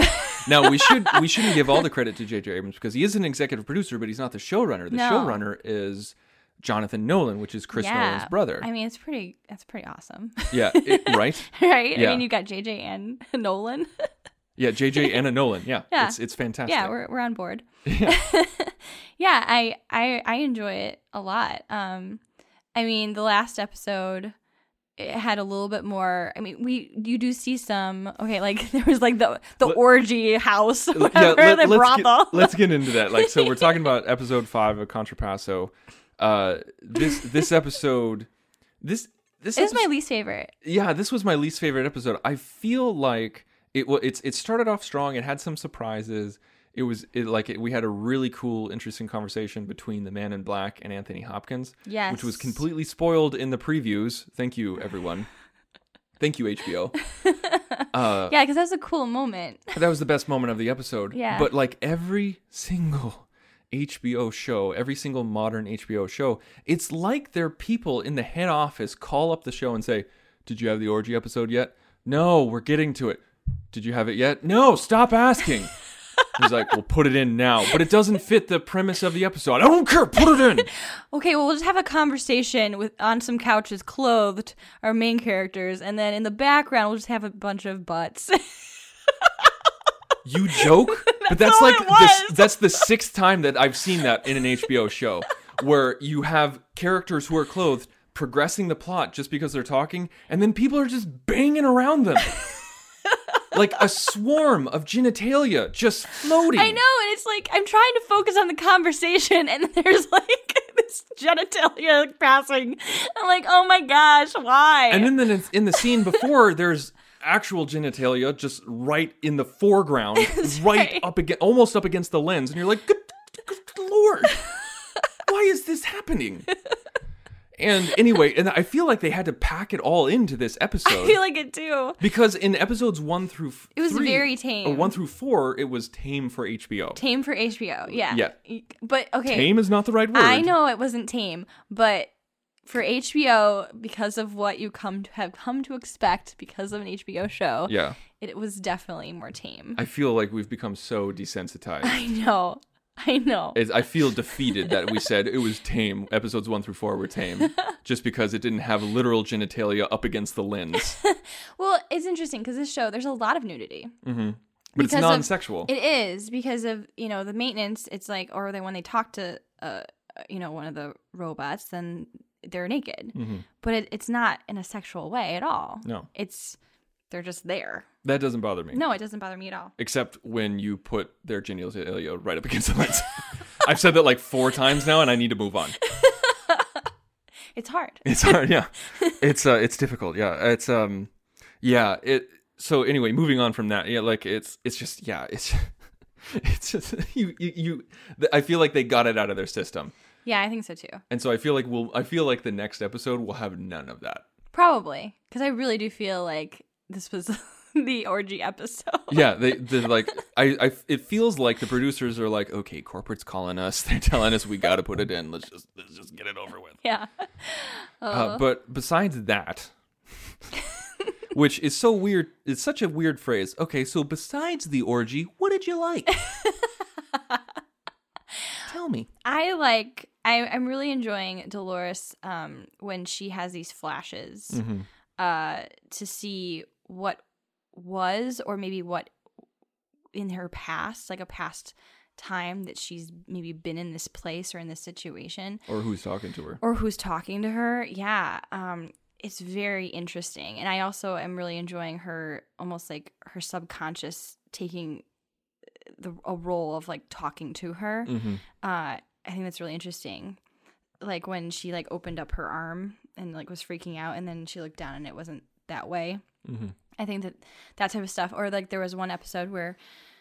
Now we should we shouldn't give all the credit to J J Abrams because he is an executive producer, but he's not the showrunner. The No. showrunner is Jonathan Nolan, which is Chris yeah. Nolan's brother. I mean, it's pretty, that's pretty awesome. Yeah, it, right? Right? Yeah. I mean, you got J J and Nolan. Yeah, J J and a Nolan. Yeah, Yeah. it's it's fantastic. Yeah, we're we're on board. Yeah. Yeah, I, I I enjoy it a lot. Um, I mean, the last episode it had a little bit more. I mean, we you do see some. Okay, like there was like the the Let- orgy house, yeah, whatever, let, the let's brothel. Get, let's get into that. Like, so we're talking about episode five of Contrapasso. Uh, this this episode, this this It was my episode- least favorite. yeah, this was my least favorite episode. I feel like it was it's it started off strong. It had some surprises. It was it, like it, we had a really cool, interesting conversation between the Man in Black and Anthony Hopkins. Yes. Which was completely spoiled in the previews. Thank you, everyone. Thank you, H B O. Uh, Yeah, because that was a cool moment. that was the best moment of the episode. Yeah. But like every single H B O show, every single modern H B O show, it's like their people in the head office call up the show and say, "Did you have the orgy episode yet?" "No, we're getting to it." "Did you have it yet?" "No, stop asking." He's like, "We'll put it in now." But it doesn't fit the premise of the episode. "I don't care, put it in." Okay, well, we'll just have a conversation with on some couches, clothed, our main characters, and then in the background, we'll just have a bunch of butts. You joke? But that's all like it the, was. that's the sixth time that I've seen that in an H B O show where you have characters who are clothed progressing the plot just because they're talking, and then people are just banging around them. Like a swarm of genitalia just floating. I know, and it's like I'm trying to focus on the conversation, and there's like this genitalia passing. I'm like, oh my gosh, why? And then the, in the scene before, there's actual genitalia just right in the foreground, right, right. up against, almost up against the lens, and you're like, good, good Lord, why is this happening? And anyway, and I feel like they had to pack it all into this episode. I feel like it too. Because in episodes one through f- It was three, very tame. or one through four, it was tame for H B O. Tame for H B O, yeah. Yeah. But okay, Tame is not the right word. I know it wasn't tame, but for H B O, because of what you come to have come to expect because of an H B O show, Yeah. it was definitely more tame. I feel like we've become so desensitized. I know. I know. It's, I feel defeated that we said it was tame. Episodes one through four were tame, just because it didn't have literal genitalia up against the lens. Well, it's interesting because this show, there's a lot of nudity. Mm-hmm. But it's Because of- non-sexual. It is because of, you know, the maintenance. It's like, or then when they talk to, uh, you know, one of the robots, then they're naked. Mm-hmm. But it, it's not in a sexual way at all. No, It's, they're just there. that doesn't bother me. No, it doesn't bother me at all. Except when you put their genitalia right up against the lens. I've said that like four times now, and I need to move on. It's hard. It's hard, yeah. It's uh, it's difficult, yeah. It's um, yeah. It. So anyway, moving on from that, yeah, like it's it's just yeah, it's it's just you you, you I feel like they got it out of their system, Yeah, I think so too. and so I feel like we'll I feel like the next episode will have none of that. Probably. Because I really do feel like this was the orgy episode. Yeah, they they're like I, I it feels like the producers are like, okay, corporate's calling us, they're telling us we got to put it in. Let's just let's just get it over with. Yeah. Uh, but besides that, which is so weird. It's such a weird phrase. Okay, so besides the orgy, what did you like? Tell me. I like, I, I'm really enjoying Dolores um, when she has these flashes Mm-hmm. uh, to see what was, or maybe what in her past, like a past time that she's maybe been in this place or in this situation. Or who's talking to her. Or who's talking to her. Yeah. Um, it's very interesting. And I also am really enjoying her, almost like her subconscious taking the a role of like talking to her. Mm-hmm. Uh, I think that's really interesting. Like when she like opened up her arm and like was freaking out, and then she looked down and it wasn't that way. Mm-hmm. I think that that type of stuff. Or like there was one episode where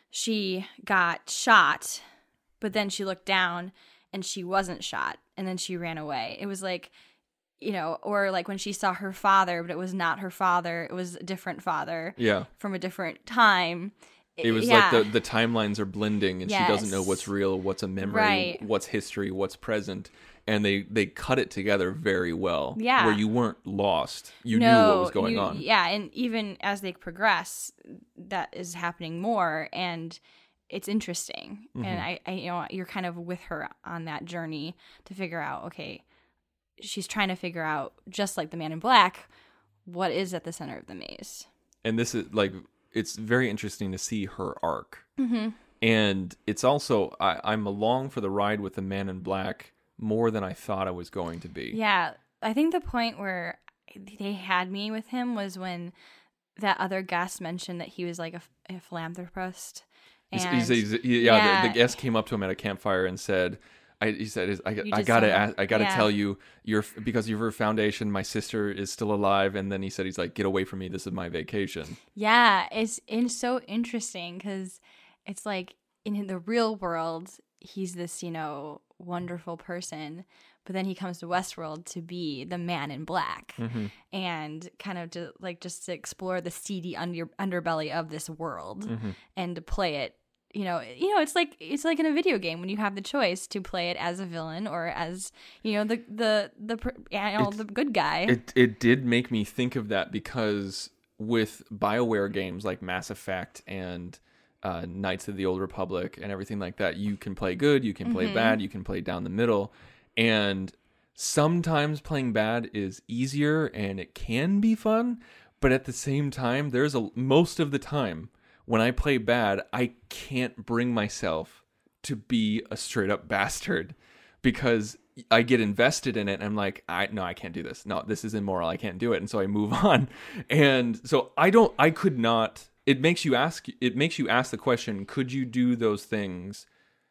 she got shot, but then she looked down and she wasn't shot, and then she ran away. It was like, you know, or like when she saw her father, but it was not her father. It was a different father. Yeah. From a different time. It was yeah. like the, the timelines are blending, and Yes. she doesn't know what's real, what's a memory, Right. what's history, what's present. And they, they cut it together very well. Yeah. Where you weren't lost. You no, knew what was going you- on. Yeah, and even as they progress, that is happening more, and it's interesting. Mm-hmm. And I, I, you know, you're kind of with her on that journey to figure out, okay, she's trying to figure out, just like the Man in Black, what is at the center of the maze. And this is like, it's very interesting to see her arc. Mm-hmm. And it's also, I, I'm along for the ride with the Man in Black more than I thought I was going to be. Yeah, I think the point where they had me with him was when that other guest mentioned that he was like a, a philanthropist. He's- And he's- he's- he- yeah, yeah. The, the guest came up to him at a campfire and said, I, he said, I, You I just gotta, saw- ask, I gotta yeah. tell you, you're because of your foundation, my sister is still alive. And then he said, he's like, get away from me. This is my vacation. Yeah, it's it's so interesting because it's like in the real world, he's this, you know, wonderful person, but then he comes to Westworld to be the Man in Black, Mm-hmm. and kind of to like just to explore the seedy under underbelly of this world Mm-hmm. and to play it. You know, you know, it's like it's like in a video game when you have the choice to play it as a villain or as, you know, the the the pr- you know, It's- the good guy. It it did make me think of that, because with BioWare games like Mass Effect and uh, Knights of the Old Republic and everything like that, you can play good, you can play Mm-hmm. bad, you can play down the middle. And sometimes playing bad is easier and it can be fun, but at the same time, there's a most of the time when I play bad, I can't bring myself to be a straight up bastard, because I get invested in it and I'm like, I no, I can't do this. No, this is immoral. I can't do it. And so I move on. And so I don't I could not it makes you ask it makes you ask the question, could you do those things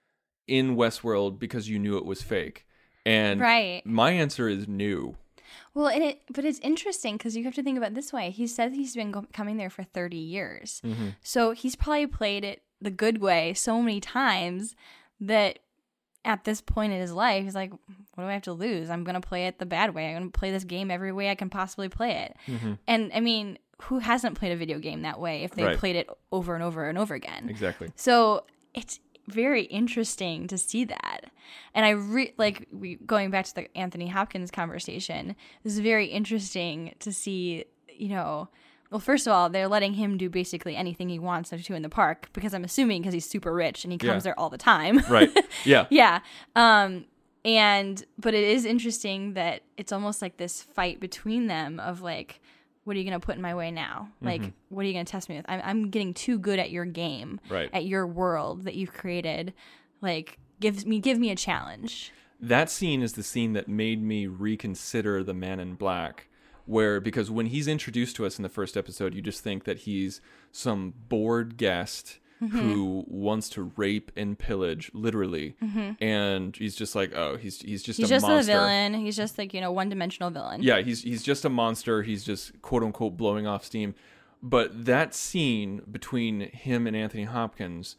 in Westworld because you knew it was fake? And Right. my answer is no. Well, and it, but it's interesting because you have to think about it this way. He said he's been go- coming there for thirty years. Mm-hmm. So he's probably played it the good way so many times that at this point in his life, he's like, what do I have to lose? I'm going to play it the bad way. I'm going to play this game every way I can possibly play it. Mm-hmm. And I mean, who hasn't played a video game that way if they Right. played it over and over and over again? Exactly. So it's very interesting to see that. And I re- like we going back to the Anthony Hopkins conversation, this is very interesting to see, you know, well, first of all, they're letting him do basically anything he wants to do in the park, because I'm assuming because he's super rich and he comes Yeah. there all the time. Right. Yeah. Yeah. Um, and, but it is interesting that it's almost like this fight between them of like, what are you going to put in my way now? Like, what are you going to test me with? I'm, I'm getting too good at your game, Right. at your world that you've created. Like, give me, give me a challenge. That scene is the scene that made me reconsider the Man in Black, where, because when he's introduced to us in the first episode, you just think that he's some bored guest Mm-hmm. who wants to rape and pillage, literally, and he's just like, oh, he's he's just He's a just monster. a villain. He's just like, you know, one-dimensional villain. Yeah, he's he's just a monster. He's just quote unquote blowing off steam. But that scene between him and Anthony Hopkins,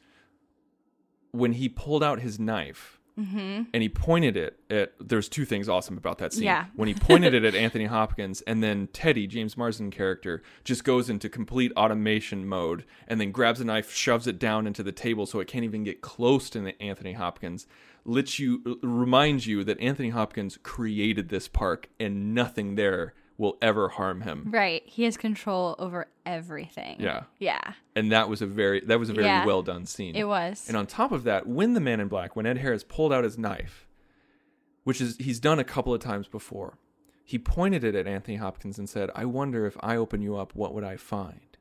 when he pulled out his knife Mm-hmm. and he pointed it at, there's two things awesome about that scene. Yeah. When he pointed it at Anthony Hopkins, and then Teddy, James Marsden character, just goes into complete automation mode and then grabs a knife, shoves it down into the table so it can't even get close to the Anthony Hopkins, lets you, reminds you that Anthony Hopkins created this park and nothing there will ever harm him. Right. He has control over everything. Yeah. Yeah. And that was a very that was a very Yeah. well done scene. It was. And on top of that, when the Man in Black, when Ed Harris pulled out his knife, which is he's done a couple of times before, he pointed it at Anthony Hopkins and said, "I wonder if I open you up, what would I find?"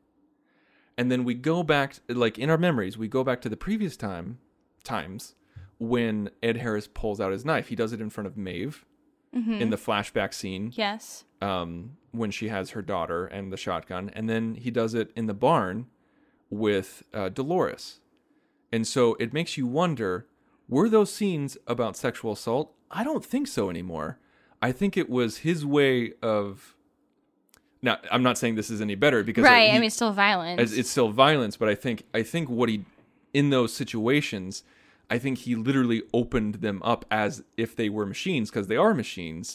And then we go back, like in our memories, we go back to the previous time times when Ed Harris pulls out his knife. He does it in front of Maeve Mm-hmm. in the flashback scene. Yes. Um, when she has her daughter and the shotgun, and then he does it in the barn with uh, Dolores. And so it makes you wonder, were those scenes about sexual assault? I don't think so anymore. I think it was his way of... Now, I'm not saying this is any better because... Right, he, I mean, it's still violence. as it's still violence, but I think I think what he... In those situations, I think he literally opened them up as if they were machines, because they are machines,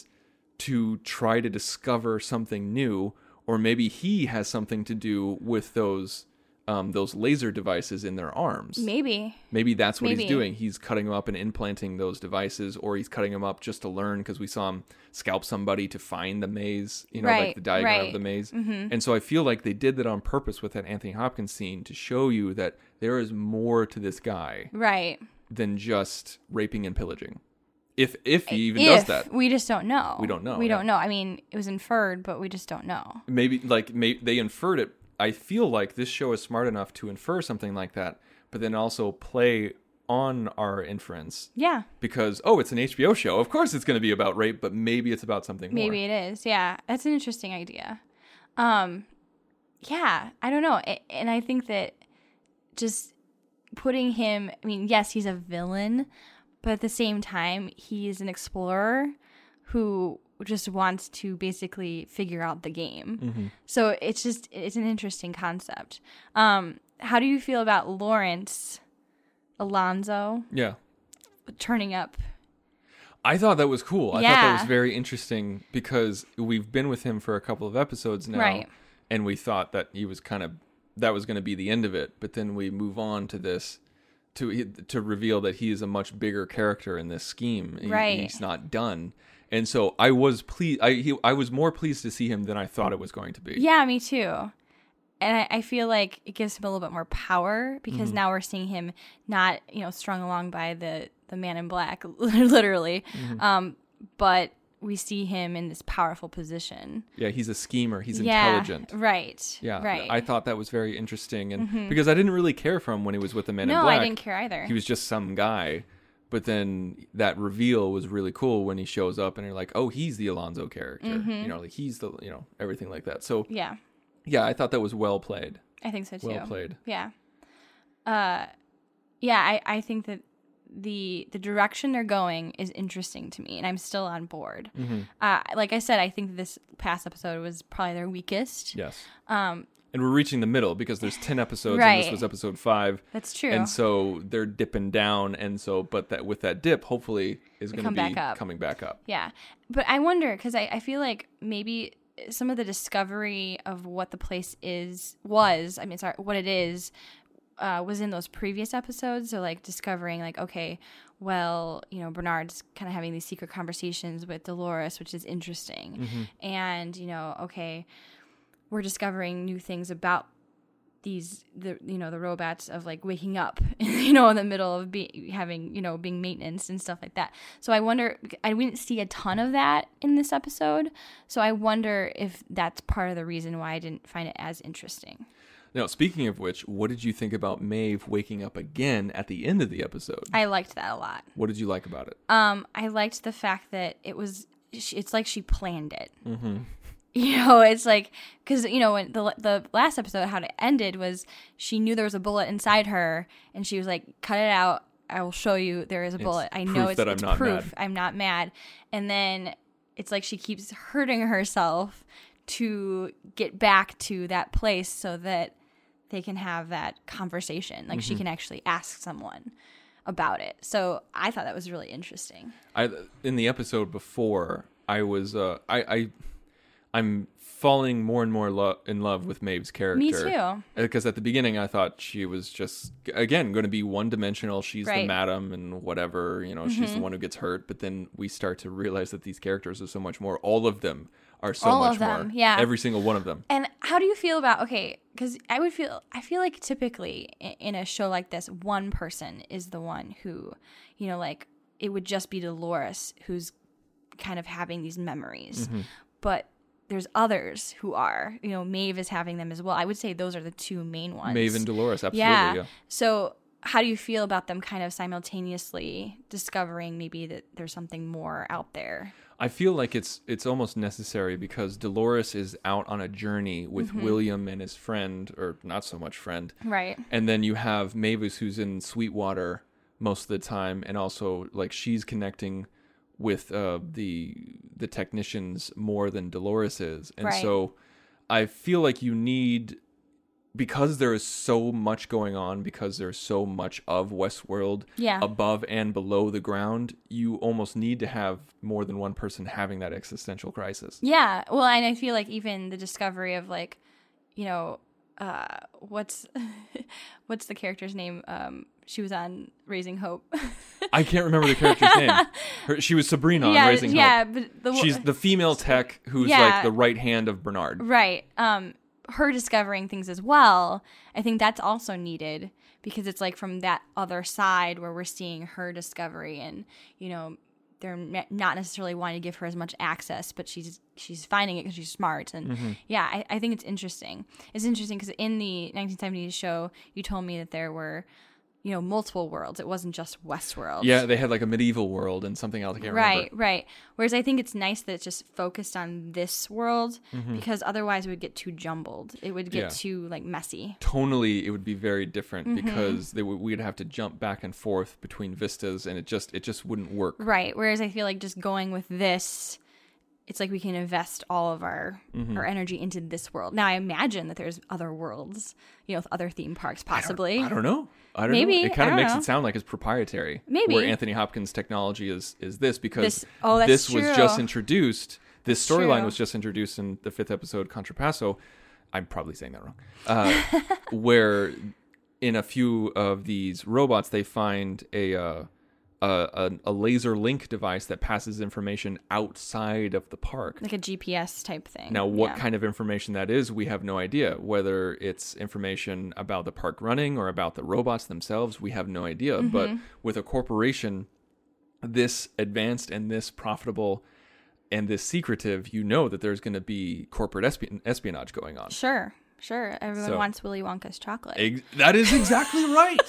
to try to discover something new, or maybe he has something to do with those um, those laser devices in their arms. Maybe. Maybe that's what Maybe. he's doing. He's cutting them up and implanting those devices, or he's cutting them up just to learn, because we saw him scalp somebody to find the maze, you know, like Right, the diagram right. of the maze. Mm-hmm. And so I feel like they did that on purpose with that Anthony Hopkins scene to show you that there is more to this guy Right. than just raping and pillaging. If if he even if, does that. We just don't know. We don't know, We yeah. don't know. I mean, it was inferred, but we just don't know. Maybe like may, they inferred it. I feel like this show is smart enough to infer something like that, but then also play on our inference. Yeah. Because, oh, it's an H B O show. Of course it's going to be about rape, but maybe it's about something more. Maybe it is. Yeah. That's an interesting idea. Um, yeah, I don't know. A- And I think that just putting him, I mean, yes, he's a villain, but at the same time, he is an explorer who just wants to basically figure out the game. Mm-hmm. So it's just, it's an interesting concept. Um, how do you feel about Lawrence Alonso Yeah. turning up? I thought that was cool. I thought Yeah. that was very interesting because we've been with him for a couple of episodes now. Right. And we thought that he was kind of, that was going to be the end of it. But then we move on to this, to to reveal that he is a much bigger character in this scheme. He- Right. He's not done. And so I was pleased. I he, I was more pleased to see him than I thought it was going to be. Yeah, me too. And I, I feel like it gives him a little bit more power because Mm-hmm. now we're seeing him not, you know, strung along by the, the man in black, literally. Mm-hmm. Um, but we see him in this powerful position. Yeah, he's a schemer. He's yeah, intelligent. Right. Yeah, Right. I thought that was very interesting, and because I didn't really care for him when he was with the Man no, in Black. I didn't care either. He was just some guy. But then that reveal was really cool when he shows up, and you're like, oh, he's the Alonso character. Mm-hmm. You know, like he's the, you know, everything like that. So yeah, yeah, I thought that was well played. I think so too. Well played. Yeah. Uh, yeah, I, I think that the the direction they're going is interesting to me, and I'm still on board. Mm-hmm. Uh, like I said, I think this past episode was probably their weakest. Yes. Um, And we're reaching the middle because there's ten episodes, and this Right. was episode five. that's true. And so they're dipping down, and so, but that with that dip, hopefully, is going to come be back up. coming back up. Yeah. But I wonder, because I, I feel like maybe some of the discovery of what the place is, was, I mean, sorry, what it is, uh, was in those previous episodes. So, like, discovering, like, okay, well, you know, Bernard's kind of having these secret conversations with Dolores, which is interesting. Mm-hmm. And, you know, okay, we're discovering new things about these, the you know, the robots of like waking up, you know, in the middle of be, having, you know, being maintenance and stuff like that. So I wonder, I didn't see a ton of that in this episode. So I wonder if that's part of the reason why I didn't find it as interesting. Now, speaking of which, what did you think about Maeve waking up again at the end of the episode? I liked that a lot. What did you like about it? Um, I liked the fact that it was, it's like she planned it. Mm-hmm. You know, it's like, because, you know, when the the last episode, how it ended was she knew there was a bullet inside her, and she was like, cut it out. I will show you there is a It's bullet. I proof know it's, that I'm it's not proof. mad. I'm not mad. And then it's like she keeps hurting herself to get back to that place so that they can have that conversation. Like, Mm-hmm. she can actually ask someone about it. So I thought that was really interesting. I in the episode before, I was uh, I, I I'm falling more and more lo- in love with Maeve's character. Me too. Because at the beginning, I thought she was just, again, going to be one-dimensional. She's Right. the madam and whatever, you know, Mm-hmm. she's the one who gets hurt. But then we start to realize that these characters are so much more. All of them are so All much of them, more. yeah. Every single one of them. And how do you feel about, okay, because I would feel, I feel like typically i- in a show like this, one person is the one who, you know, like it would just be Dolores who's kind of having these memories. Mm-hmm. But there's others who are, you know, Maeve is having them as well. I would say those are the two main ones. Maeve and Dolores, absolutely. Yeah. Yeah. So how do you feel about them kind of simultaneously discovering maybe that there's something more out there? I feel like it's it's almost necessary because Dolores is out on a journey with Mm-hmm. William and his friend, or not so much friend. Right. And then you have Mavis, who's in Sweetwater most of the time, and also like she's connecting with uh, the the technicians more than Dolores is, and Right. so I feel like you need, because there is so much going on, because there's so much of Westworld Yeah. above and below the ground, you almost need to have more than one person having that existential crisis. Yeah. Well, and I feel like even the discovery of like, you know, uh, what's what's the character's name? Um, she was on Raising Hope. I can't remember the character's name. Her, she was Sabrina yeah, on Raising yeah, Hope. but the, She's the female tech who's Yeah. like the right hand of Bernard. right. Um, her discovering things as well. I think that's also needed because it's like from that other side where we're seeing her discovery, and you know, they're ne- not necessarily wanting to give her as much access, but she's she's finding it because she's smart. And Mm-hmm. yeah, I, I think it's interesting. It's interesting because in the nineteen seventies show, you told me that there were, you know, multiple worlds. It wasn't just Westworld. Yeah, they had like a medieval world and something else. I can't Right, remember. right. Whereas I think it's nice that it's just focused on this world Mm-hmm. because otherwise it would get too jumbled. It would get Yeah. too like messy. Tonally, it would be very different Mm-hmm. because they would, we'd have to jump back and forth between vistas, and it just it just wouldn't work. Right. Whereas I feel like just going with this, it's like we can invest all of our Mm-hmm. our energy into this world. Now I imagine that there's other worlds, you know, with other theme parks possibly. I don't know. I don't Maybe. know. It I kind of don't makes know. it sound like it's proprietary. Maybe. Where Anthony Hopkins' technology is is this because This- oh, that's this was true. just introduced. This That's storyline true. was just introduced in the fifth episode, Contrapasso. I'm probably saying that wrong. Uh, where in a few of these robots, they find a, uh, a a a laser link device that passes information outside of the park. Like a G P S type thing. Now, what Yeah. kind of information that is, we have no idea. Whether it's information about the park running or about the robots themselves, we have no idea. Mm-hmm. But with a corporation this advanced and this profitable and this secretive, you know that there's going to be corporate espion- espionage going on. Sure, sure. Everyone So- wants Willy Wonka's chocolate. Ex- that is exactly right.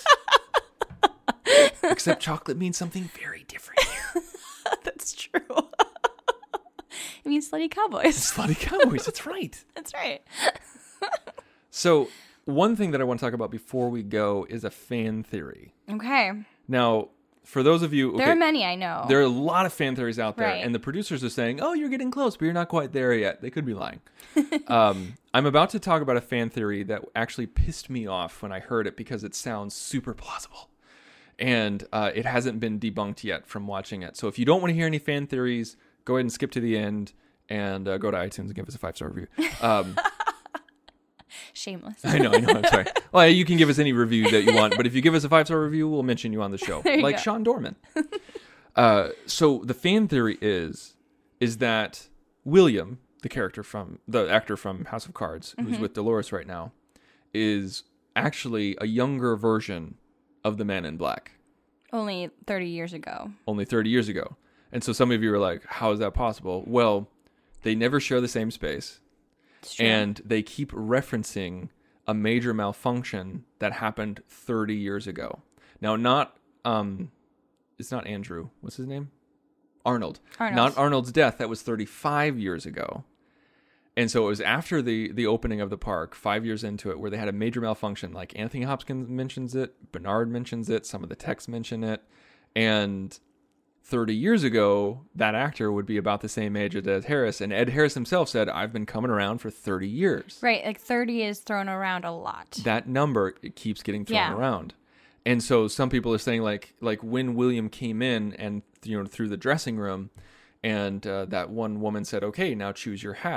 Except chocolate means something very different. That's true. It means slutty cowboys. Slutty Cowboys, that's right. That's right. So, one thing that I want to talk about before we go is a fan theory. Okay. Now, for those of you... There okay, are many I know. There are a lot of fan theories out there, Right. and the producers are saying, oh, you're getting close, but you're not quite there yet. They could be lying. um, I'm about to talk about a fan theory that actually pissed me off when I heard it because it sounds super plausible. And uh, it hasn't been debunked yet from watching it. So if you don't want to hear any fan theories, go ahead and skip to the end and uh, go to iTunes and give us a five-star review. Um, Shameless. I know, I know, I'm sorry. Well, you can give us any review that you want, but if you give us a five-star review, we'll mention you on the show. There you Like go. Sean Dorman. uh, so the fan theory is, is that William, the character from, the actor from House of Cards, who's Mm-hmm. with Dolores right now, is actually a younger version of the Man in Black, Only thirty years ago. only thirty years ago. And so some of you are like, how is that possible? Well, they never share the same space. It's true. And they keep referencing a major malfunction that happened thirty years ago. Now, not, um, it's not Andrew. What's his name? Arnold. Arnold. Not Arnold's death. That was thirty-five years ago. And so it was after the, the opening of the park, five years into it, where they had a major malfunction. Like Anthony Hopkins mentions it, Bernard mentions it, some of the texts mention it. And thirty years ago, that actor would be about the same age as Ed Harris. And Ed Harris himself said, I've been coming around for thirty years. Right, like thirty is thrown around a lot. That number, it keeps getting thrown Yeah. around. And so some people are saying like, like when William came in and, you know, through the dressing room and uh, that one woman said, okay, now choose your hat.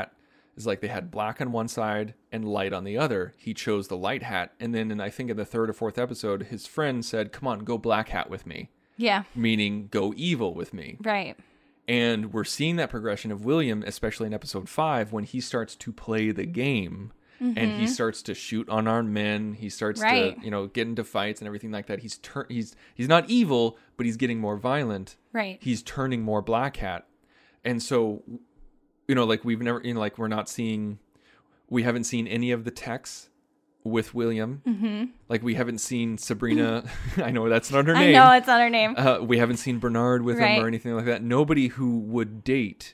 is like they had black on one side and light on the other. He chose the light hat. And then in, I think in the third or fourth episode, his friend said, come on, go black hat with me. Yeah. Meaning go evil with me. Right. And we're seeing that progression of William, especially in episode five, when he starts to play the game mm-hmm. and he starts to shoot unarmed men. He starts right. to, you know, get into fights and everything like that. He's tur- he's he's not evil, but he's getting more violent. Right. He's turning more black hat. And so, you know, like we've never, you know, like we're not seeing, we haven't seen any of the techs with William. Mm-hmm. Like we haven't seen Sabrina. I know that's not her name. I know it's not her name. Uh, we haven't seen Bernard with right. him or anything like that. Nobody who would date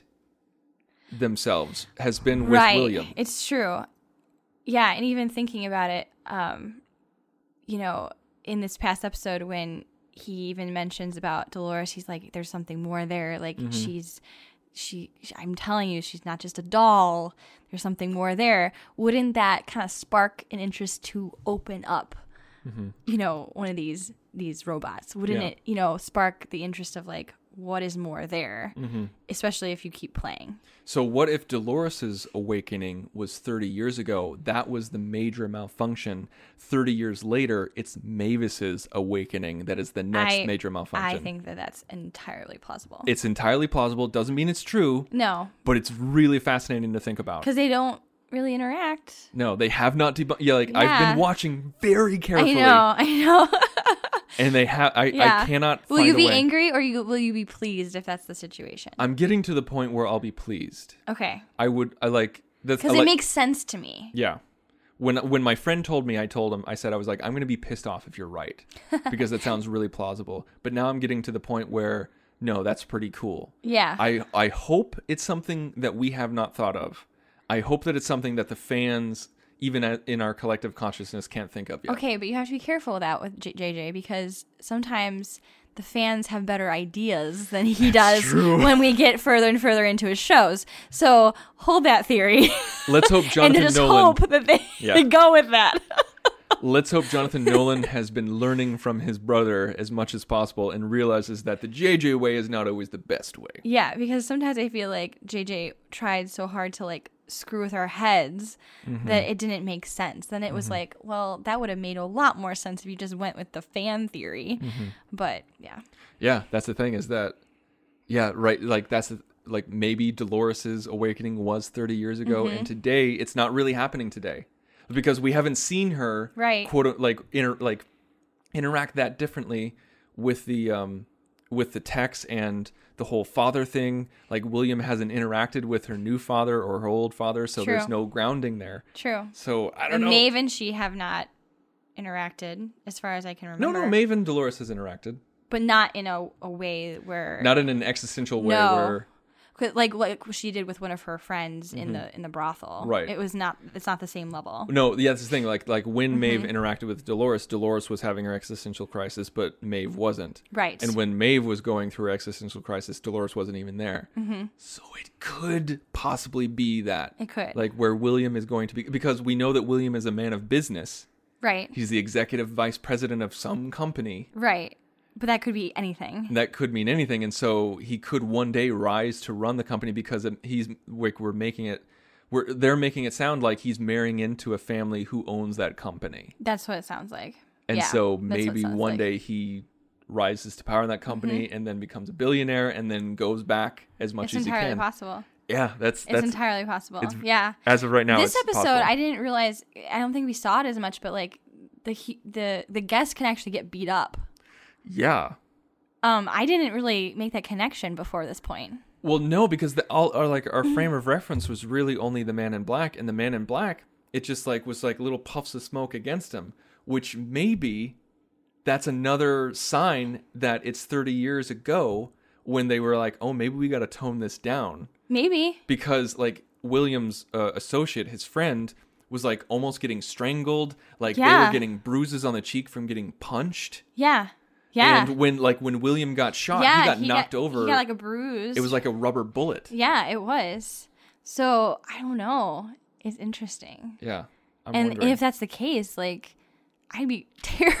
themselves has been with right. William. It's true. Yeah, and even thinking about it, um, you know, in this past episode when he even mentions about Dolores, he's like, there's something more there. Like mm-hmm. she's, she, I'm telling you, she's not just a doll. There's something more there. Wouldn't that kind of spark an interest to open up, mm-hmm. you know, one of these, these robots? Wouldn't yeah. it, you know, spark the interest of like, what is more there, mm-hmm. especially if you keep playing. So what if Dolores's awakening was thirty years ago? That was the major malfunction. thirty years later, it's Mavis's awakening that is the next I, major malfunction. I think that that's entirely plausible. It's entirely plausible. Doesn't mean it's true. No. But it's really fascinating to think about. Because they don't really interact. No, they have not debunked. Yeah, like yeah. I've been watching very carefully. I know, I know. And they have. I, yeah. I cannot. Will find you a be way. angry or you, will you be pleased if that's the situation? I'm getting to the point where I'll be pleased. Okay. I would. I like. Because like, it makes sense to me. Yeah. When when my friend told me, I told him. I said I was like, I'm going to be pissed off if you're right, because that sounds really plausible. But now I'm getting to the point where no, that's pretty cool. Yeah. I I hope it's something that we have not thought of. I hope that it's something that the fans, even in our collective consciousness, can't think of yet. Okay, but you have to be careful with that with J J because sometimes the fans have better ideas than he does true. when we get further and further into his shows. So hold that theory. Let's hope Jonathan and just Nolan. hope that they Yeah. go with that. Let's hope Jonathan Nolan has been learning from his brother as much as possible and realizes that the J J way is not always the best way. Yeah, because sometimes I feel like J J tried so hard to like screw with our heads mm-hmm. that it didn't make sense. Then it was mm-hmm. like, well, that would have made a lot more sense if you just went with the fan theory. Mm-hmm. But yeah. Yeah, that's the thing is that, yeah, right. Like that's the, like maybe Dolores's awakening was thirty years ago, mm-hmm. and today it's not really happening today because we haven't seen her right. quote like inter, like interact that differently with the um with the techs and the whole father thing. Like William hasn't interacted with her new father or her old father, so True. there's no grounding there. True. So I don't and know. Maeve and she have not interacted as far as I can remember. No, no, Maeve and Dolores has interacted. But not in a, a way where... Not in an existential way no. where... Like like she did with one of her friends in mm-hmm. the in the brothel. Right. It was not. It's not the same level. No, yeah, that's the thing. Like like when mm-hmm. Maeve interacted with Dolores, Dolores was having her existential crisis, but Maeve wasn't. Right. And when Maeve was going through her existential crisis, Dolores wasn't even there. Mm-hmm. So it could possibly be that. It could. Like where William is going to be, because we know that William is a man of business. Right. He's the executive vice president of some company. Right. But that could be anything. That could mean anything, and so he could one day rise to run the company because he's like we're making it, we're they're making it sound like he's marrying into a family who owns that company. That's what it sounds like. And yeah, so that's what maybe it sounds one like. day he rises to power in that company Mm-hmm. and then becomes a billionaire and then goes back as much It's as he entirely can. possible. Yeah, that's It's that's entirely possible. it's- Yeah. as of right now. This it's episode, possible. I didn't realize. I don't think we saw it as much, but like the he- the the guest can actually get beat up. Yeah. Um, I didn't really make that connection before this point. Well, no, because the all our like our Mm-hmm. frame of reference was really only the Man in Black, and the Man in Black, it just like was like little puffs of smoke against him, which maybe that's another sign that it's thirty years ago when they were like, oh, maybe we got to tone this down. Maybe. Because like William's uh, associate, his friend, was like almost getting strangled, like they Yeah. were getting bruises on the cheek from getting punched. Yeah. Yeah. And when like when William got shot, yeah, he got knocked over. He got like a bruise. It was like a rubber bullet. Yeah, it was. So I don't know. It's interesting. Yeah. I'm and wondering. if that's the case, like, I'd be terrified.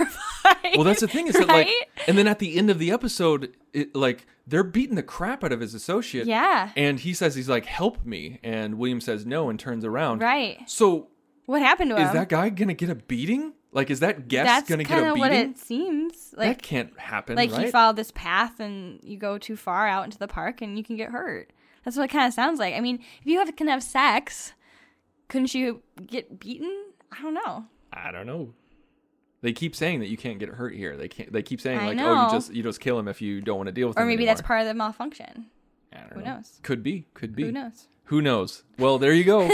like, well, that's the thing is that like, right? and then at the end of the episode, it, like they're beating the crap out of his associate. Yeah. And he says he's like, "Help me," and William says no and turns around. Right. So What happened to him? is that guy gonna get a beating? Like, is that guest That's gonna get a kind of beating? what it seems like. that can't happen. Like right? you follow this path and you go too far out into the park and you can get hurt. That's what it kind of sounds like. I mean, if you have can have sex, couldn't you get beaten? I don't know. I don't know. They keep saying that you can't get hurt here. They can't. They keep saying I like, oh, know. you just you just kill him if you don't want to deal with Or him maybe anymore. that's part of the malfunction. I don't Who know. knows? Could be. Could be. Who knows? Who knows? Well, there you go.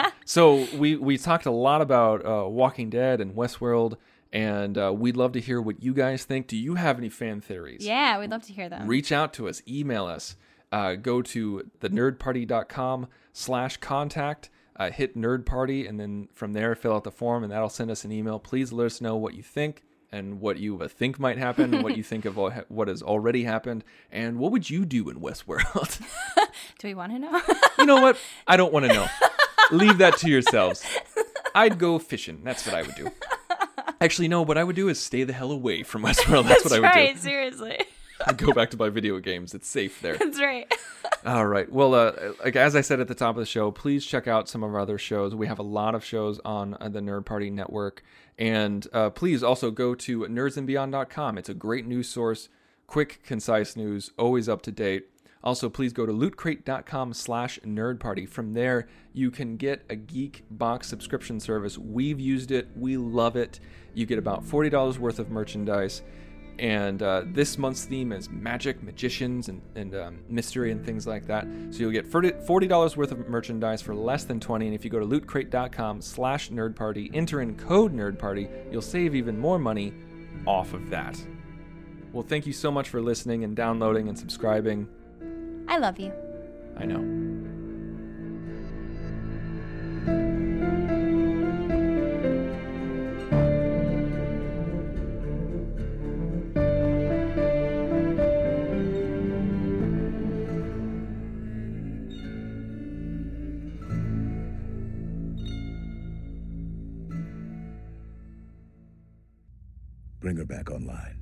So we we talked a lot about uh, Walking Dead and Westworld, and uh, we'd love to hear what you guys think. Do you have any fan theories? Yeah, we'd love to hear them. Reach out to us. Email us. Uh, go to the nerd party dot com slash contact. Uh, hit Nerd Party, and then from there fill out the form, and that'll send us an email. Please let us know what you think and what you uh, think might happen, and what you think of all, what has already happened, and what would you do in Westworld? Do we want to know? You know what? I don't want to know. Leave that to yourselves. I'd go fishing. That's what I would do. Actually, no. What I would do is stay the hell away from Westworld. That's, That's what I would right, do. seriously. I'd go back to my video games. It's safe there. That's right. All right. Well, uh, like as I said at the top of the show, please check out some of our other shows. We have a lot of shows on uh, the Nerd Party Network, and uh, please also go to nerds and beyond dot com. It's a great news source, quick, concise news, always up to date. Also, please go to loot crate dot com slash nerd party. From there, you can get a Geek Box subscription service. We've used it. We love it. You get about forty dollars worth of merchandise. And uh, this month's theme is magic, magicians, and, and um, mystery and things like that. So you'll get forty dollars worth of merchandise for less than twenty dollars. And if you go to loot crate dot com slash nerd party, enter in code nerd party, you'll save even more money off of that. Well, thank you so much for listening and downloading and subscribing. I love you. I know. Bring her back online.